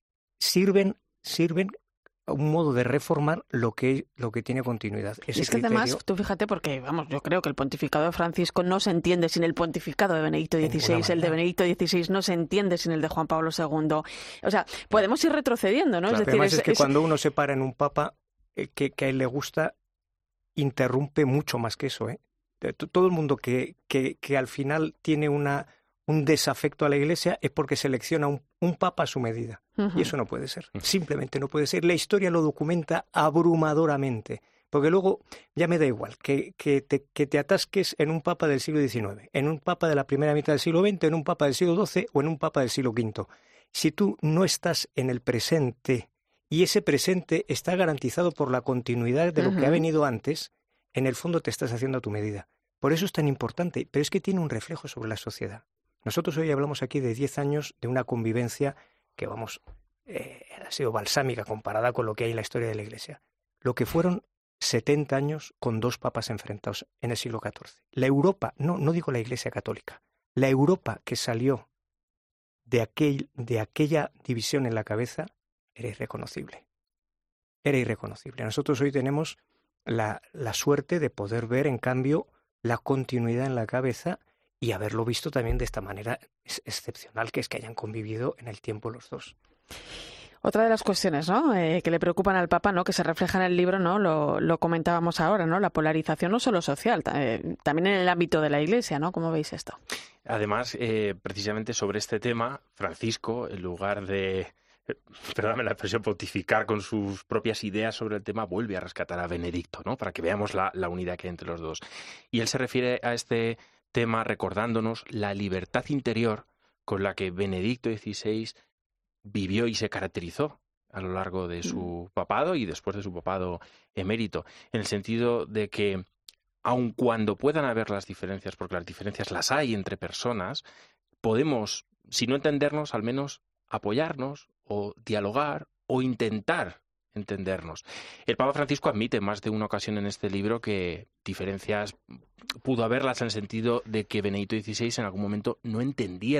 S8: sirven, sirven un modo de reformar lo que lo que tiene continuidad. Ese
S1: y es que
S8: criterio...
S1: además, tú fíjate, porque vamos, yo creo que el pontificado de Francisco no se entiende sin el pontificado de Benedicto dieciséis, el de Benedicto dieciséis no se entiende sin el de Juan Pablo segundo. O sea, podemos ir retrocediendo, ¿no?
S8: Claro,
S1: es decir,
S8: además es, es que
S1: es...
S8: cuando uno se para en un papa eh, que, que a él le gusta, interrumpe mucho más que eso, ¿eh? Todo el mundo que, que, que al final tiene una un desafecto a la Iglesia es porque selecciona un, un papa a su medida. Uh-huh. Y eso no puede ser. Simplemente no puede ser. La historia lo documenta abrumadoramente. Porque luego ya me da igual que, que, te, que te atasques en un papa del siglo diecinueve, en un papa de la primera mitad del siglo veinte, en un papa del siglo doce o en un papa del siglo quinto. Si tú no estás en el presente y ese presente está garantizado por la continuidad de lo uh-huh. que ha venido antes, en el fondo te estás haciendo a tu medida. Por eso es tan importante. Pero es que tiene un reflejo sobre la sociedad. Nosotros hoy hablamos aquí de diez años de una convivencia que, vamos, eh, ha sido balsámica comparada con lo que hay en la historia de la Iglesia. Lo que fueron setenta años con dos papas enfrentados en el siglo catorce. La Europa, no, no digo la Iglesia católica, la Europa que salió de, aquel, de aquella división en la cabeza era irreconocible. Era irreconocible. Nosotros hoy tenemos la, la suerte de poder ver, en cambio, la continuidad en la cabeza y haberlo visto también de esta manera excepcional, que es que hayan convivido en el tiempo los dos.
S1: Otra de las cuestiones, ¿no?, eh, que le preocupan al Papa, ¿no?, que se refleja en el libro, ¿no?, lo, lo comentábamos ahora, ¿no?, la polarización no solo social, eh, también en el ámbito de la Iglesia, ¿no? ¿Cómo veis esto?
S9: Además, eh, precisamente sobre este tema, Francisco, en lugar de, eh, perdóname la expresión, pontificar con sus propias ideas sobre el tema, vuelve a rescatar a Benedicto, ¿no?, para que veamos la, la unidad que hay entre los dos. Y él se refiere a este tema recordándonos la libertad interior con la que Benedicto dieciséis vivió y se caracterizó a lo largo de su papado y después de su papado emérito, en el sentido de que, aun cuando puedan haber las diferencias, porque las diferencias las hay entre personas, podemos, si no entendernos, al menos apoyarnos o dialogar o intentar entendernos. El Papa Francisco admite en más de una ocasión en este libro que diferencias pudo haberlas en el sentido de que Benedicto dieciséis en algún momento no entendiera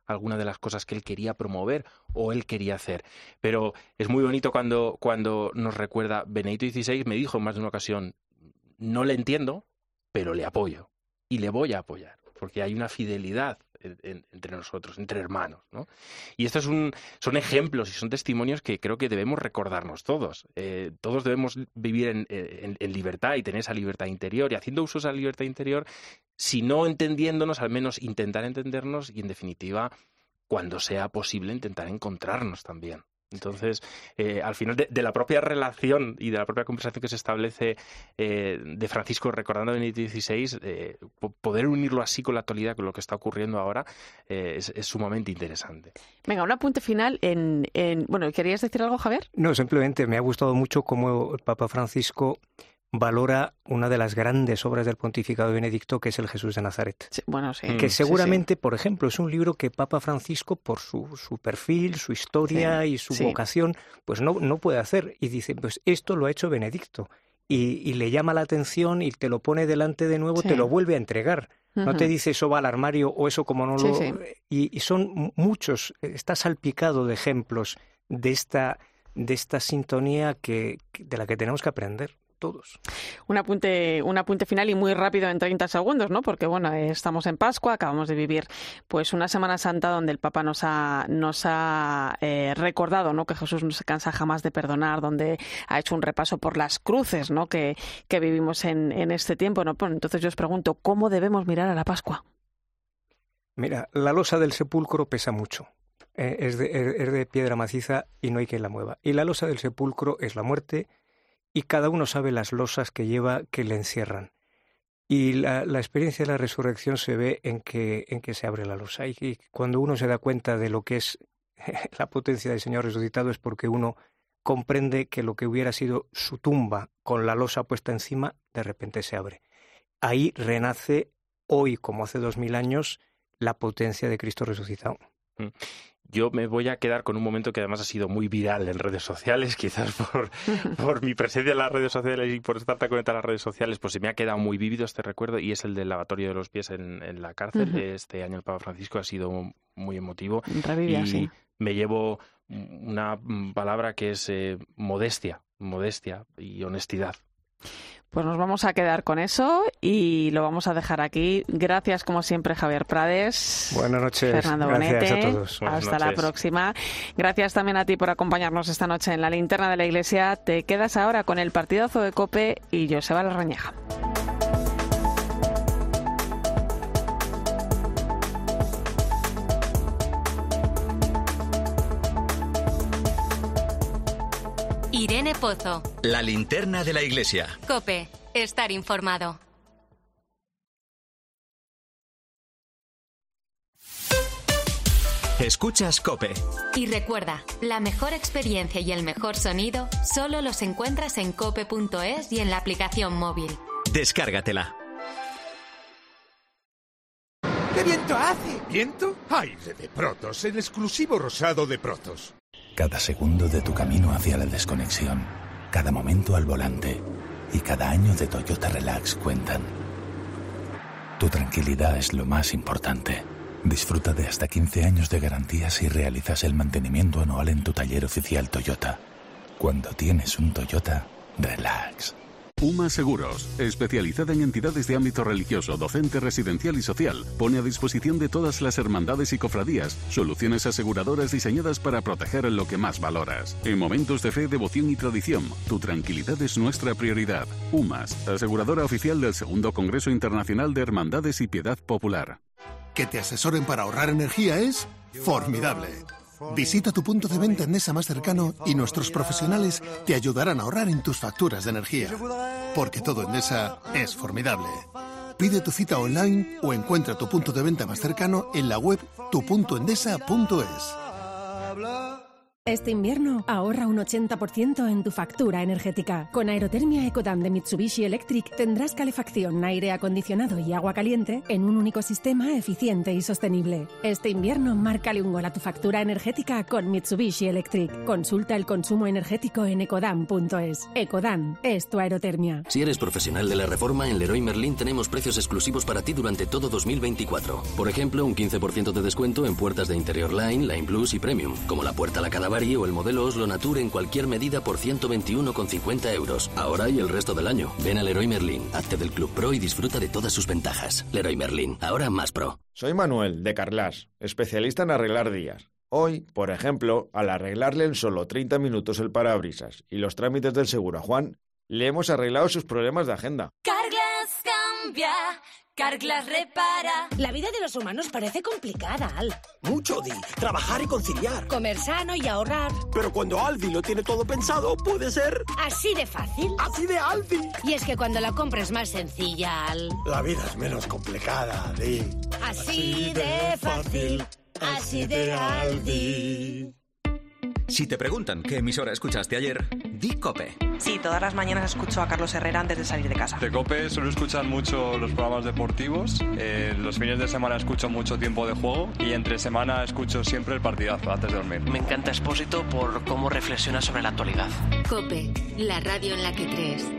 S9: alguna de las cosas que él quería promover o él quería hacer. Pero es muy bonito cuando, cuando nos recuerda, Benedicto dieciséis me dijo en más de una ocasión, no le entiendo, pero le apoyo y le voy a apoyar, porque hay una fidelidad entre nosotros, entre hermanos, ¿no? Y estos son, son ejemplos y son testimonios que creo que debemos recordarnos todos. Eh, todos debemos vivir en, en, en libertad y tener esa libertad interior, y haciendo uso de esa libertad interior, si no entendiéndonos, al menos intentar entendernos y, en definitiva, cuando sea posible, intentar encontrarnos también. Entonces, eh, al final de, de la propia relación y de la propia conversación que se establece eh, de Francisco recordando a Benedicto dieciséis, eh, poder unirlo así con la actualidad, con lo que está ocurriendo ahora, eh, es, es sumamente interesante.
S1: Venga, un apunte final. En, en bueno, ¿querías decir algo, Javier?
S8: No, simplemente me ha gustado mucho cómo el Papa Francisco valora una de las grandes obras del pontificado de Benedicto, que es el Jesús de Nazaret.
S1: Sí, bueno, sí.
S8: Que seguramente,
S1: sí, sí.
S8: por ejemplo, es un libro que Papa Francisco, por su, su perfil, su historia sí, y su sí. vocación, pues no, no puede hacer. Y dice, pues esto lo ha hecho Benedicto. Y, y le llama la atención y te lo pone delante de nuevo, sí. te lo vuelve a entregar. Uh-huh. No te dice eso va al armario o eso como no
S1: sí,
S8: lo...
S1: Sí.
S8: Y, y son muchos, está salpicado de ejemplos de esta, de esta sintonía que, de la que tenemos que aprender todos.
S1: Un apunte, un apunte final y muy rápido en treinta segundos, ¿no? Porque bueno, estamos en Pascua, acabamos de vivir pues una Semana Santa donde el Papa nos ha, nos ha eh, recordado, ¿no? Que Jesús no se cansa jamás de perdonar, donde ha hecho un repaso por las cruces, ¿no? Que, que vivimos en, en este tiempo, ¿no? Pues entonces yo os pregunto, ¿cómo debemos mirar a la Pascua?
S8: Mira, la losa del sepulcro pesa mucho. Eh, es, de, es de piedra maciza y no hay quien la mueva. Y la losa del sepulcro es la muerte, y cada uno sabe las losas que lleva que le encierran. Y la, la experiencia de la resurrección se ve en que, en que se abre la losa. Y, y cuando uno se da cuenta de lo que es la potencia del Señor resucitado es porque uno comprende que lo que hubiera sido su tumba con la losa puesta encima, de repente se abre. Ahí renace hoy, como hace dos mil años, la potencia de Cristo resucitado.
S9: Mm. Yo me voy a quedar con un momento que además ha sido muy viral en redes sociales, quizás por, por mi presencia en las redes sociales y por estar tan conectada a las redes sociales, pues se me ha quedado muy vívido este recuerdo, y es el del lavatorio de los pies en, en la cárcel. Uh-huh. Este año el Papa Francisco ha sido muy emotivo.
S1: Revivía,
S9: y
S1: sí.
S9: me llevo una palabra que es eh, modestia, modestia y honestidad.
S1: Pues nos vamos a quedar con eso y lo vamos a dejar aquí. Gracias, como siempre, Javier Prades.
S8: Buenas noches.
S1: Fernando
S8: Gracias
S1: Bonete.
S8: a todos.
S1: Buenas Hasta
S9: noches.
S1: La próxima. Gracias también a ti por acompañarnos esta noche en la Linterna de la Iglesia. Te quedas ahora con el partidazo de COPE y Joseba Larrañaga.
S2: Irene Pozo.
S3: La Linterna de la Iglesia.
S2: COPE. Estar informado.
S3: Escuchas COPE.
S2: Y recuerda, la mejor experiencia y el mejor sonido solo los encuentras en cope punto es y en la aplicación móvil.
S3: Descárgatela.
S12: ¡Qué viento hace! ¿Viento? Aire de Protos, el exclusivo rosado de Protos.
S13: Cada segundo de tu camino hacia la desconexión, cada momento al volante y cada año de Toyota Relax cuentan. Tu tranquilidad es lo más importante. Disfruta de hasta quince años de garantía si realizas el mantenimiento anual en tu taller oficial Toyota. Cuando tienes un Toyota, relax.
S23: UMA Seguros, especializada en entidades de ámbito religioso, docente, residencial y social, pone a disposición de todas las hermandades y cofradías soluciones aseguradoras diseñadas para proteger lo que más valoras. En momentos de fe, devoción y tradición, tu tranquilidad es nuestra prioridad. UMAS, aseguradora oficial del segundo Congreso Internacional de Hermandades y Piedad Popular.
S14: Que te asesoren para ahorrar energía es formidable. Visita tu punto de venta Endesa más cercano y nuestros profesionales te ayudarán a ahorrar en tus facturas de energía. Porque todo Endesa es formidable. Pide tu cita online o encuentra tu punto de venta más cercano en la web tu punto endesa punto es.
S16: Este invierno ahorra un ochenta por ciento en tu factura energética. Con Aerotermia Ecodan de Mitsubishi Electric tendrás calefacción, aire acondicionado y agua caliente en un único sistema eficiente y sostenible. Este invierno márcale un gol a tu factura energética con Mitsubishi Electric. Consulta el consumo energético en ecodan punto es. Ecodan es tu aerotermia.
S17: Si eres profesional de la reforma, en Leroy Merlin tenemos precios exclusivos para ti durante todo dos mil veinticuatro. Por ejemplo, un quince por ciento de descuento en puertas de interior Line, Line Plus y Premium, como la puerta La Cadavari o el modelo Oslo Nature en cualquier medida por ciento veintiuno con cincuenta euros. Ahora y el resto del año. Ven a Leroy Merlin, hazte del Club Pro y disfruta de todas sus ventajas. Leroy Merlin, ahora más pro.
S18: Soy Manuel, de Carglass, especialista en arreglar días. Hoy, por ejemplo, al arreglarle en solo treinta minutos el parabrisas y los trámites del seguro a Juan, le hemos arreglado sus problemas de agenda.
S19: Carglass cambia, Carglass repara.
S25: La vida de los humanos parece complicada, Al.
S26: Mucho, Di. Trabajar y conciliar.
S25: Comer sano y ahorrar.
S26: Pero cuando Aldi lo tiene todo pensado, puede ser...
S25: Así de fácil.
S26: Así de Aldi.
S25: Y es que cuando la compra es más sencilla, Al.
S26: La vida es menos complicada, Di.
S25: Así, así de fácil. Así de Aldi.
S3: Si te preguntan qué emisora escuchaste ayer, di COPE.
S27: Sí, todas las mañanas escucho a Carlos Herrera antes de salir de casa.
S28: De COPE suelo escuchar mucho los programas deportivos, eh, los fines de semana escucho mucho Tiempo de Juego y entre semana escucho siempre el partidazo antes de dormir.
S29: Me encanta Expósito por cómo reflexiona sobre la actualidad.
S2: COPE, la radio en la que crees.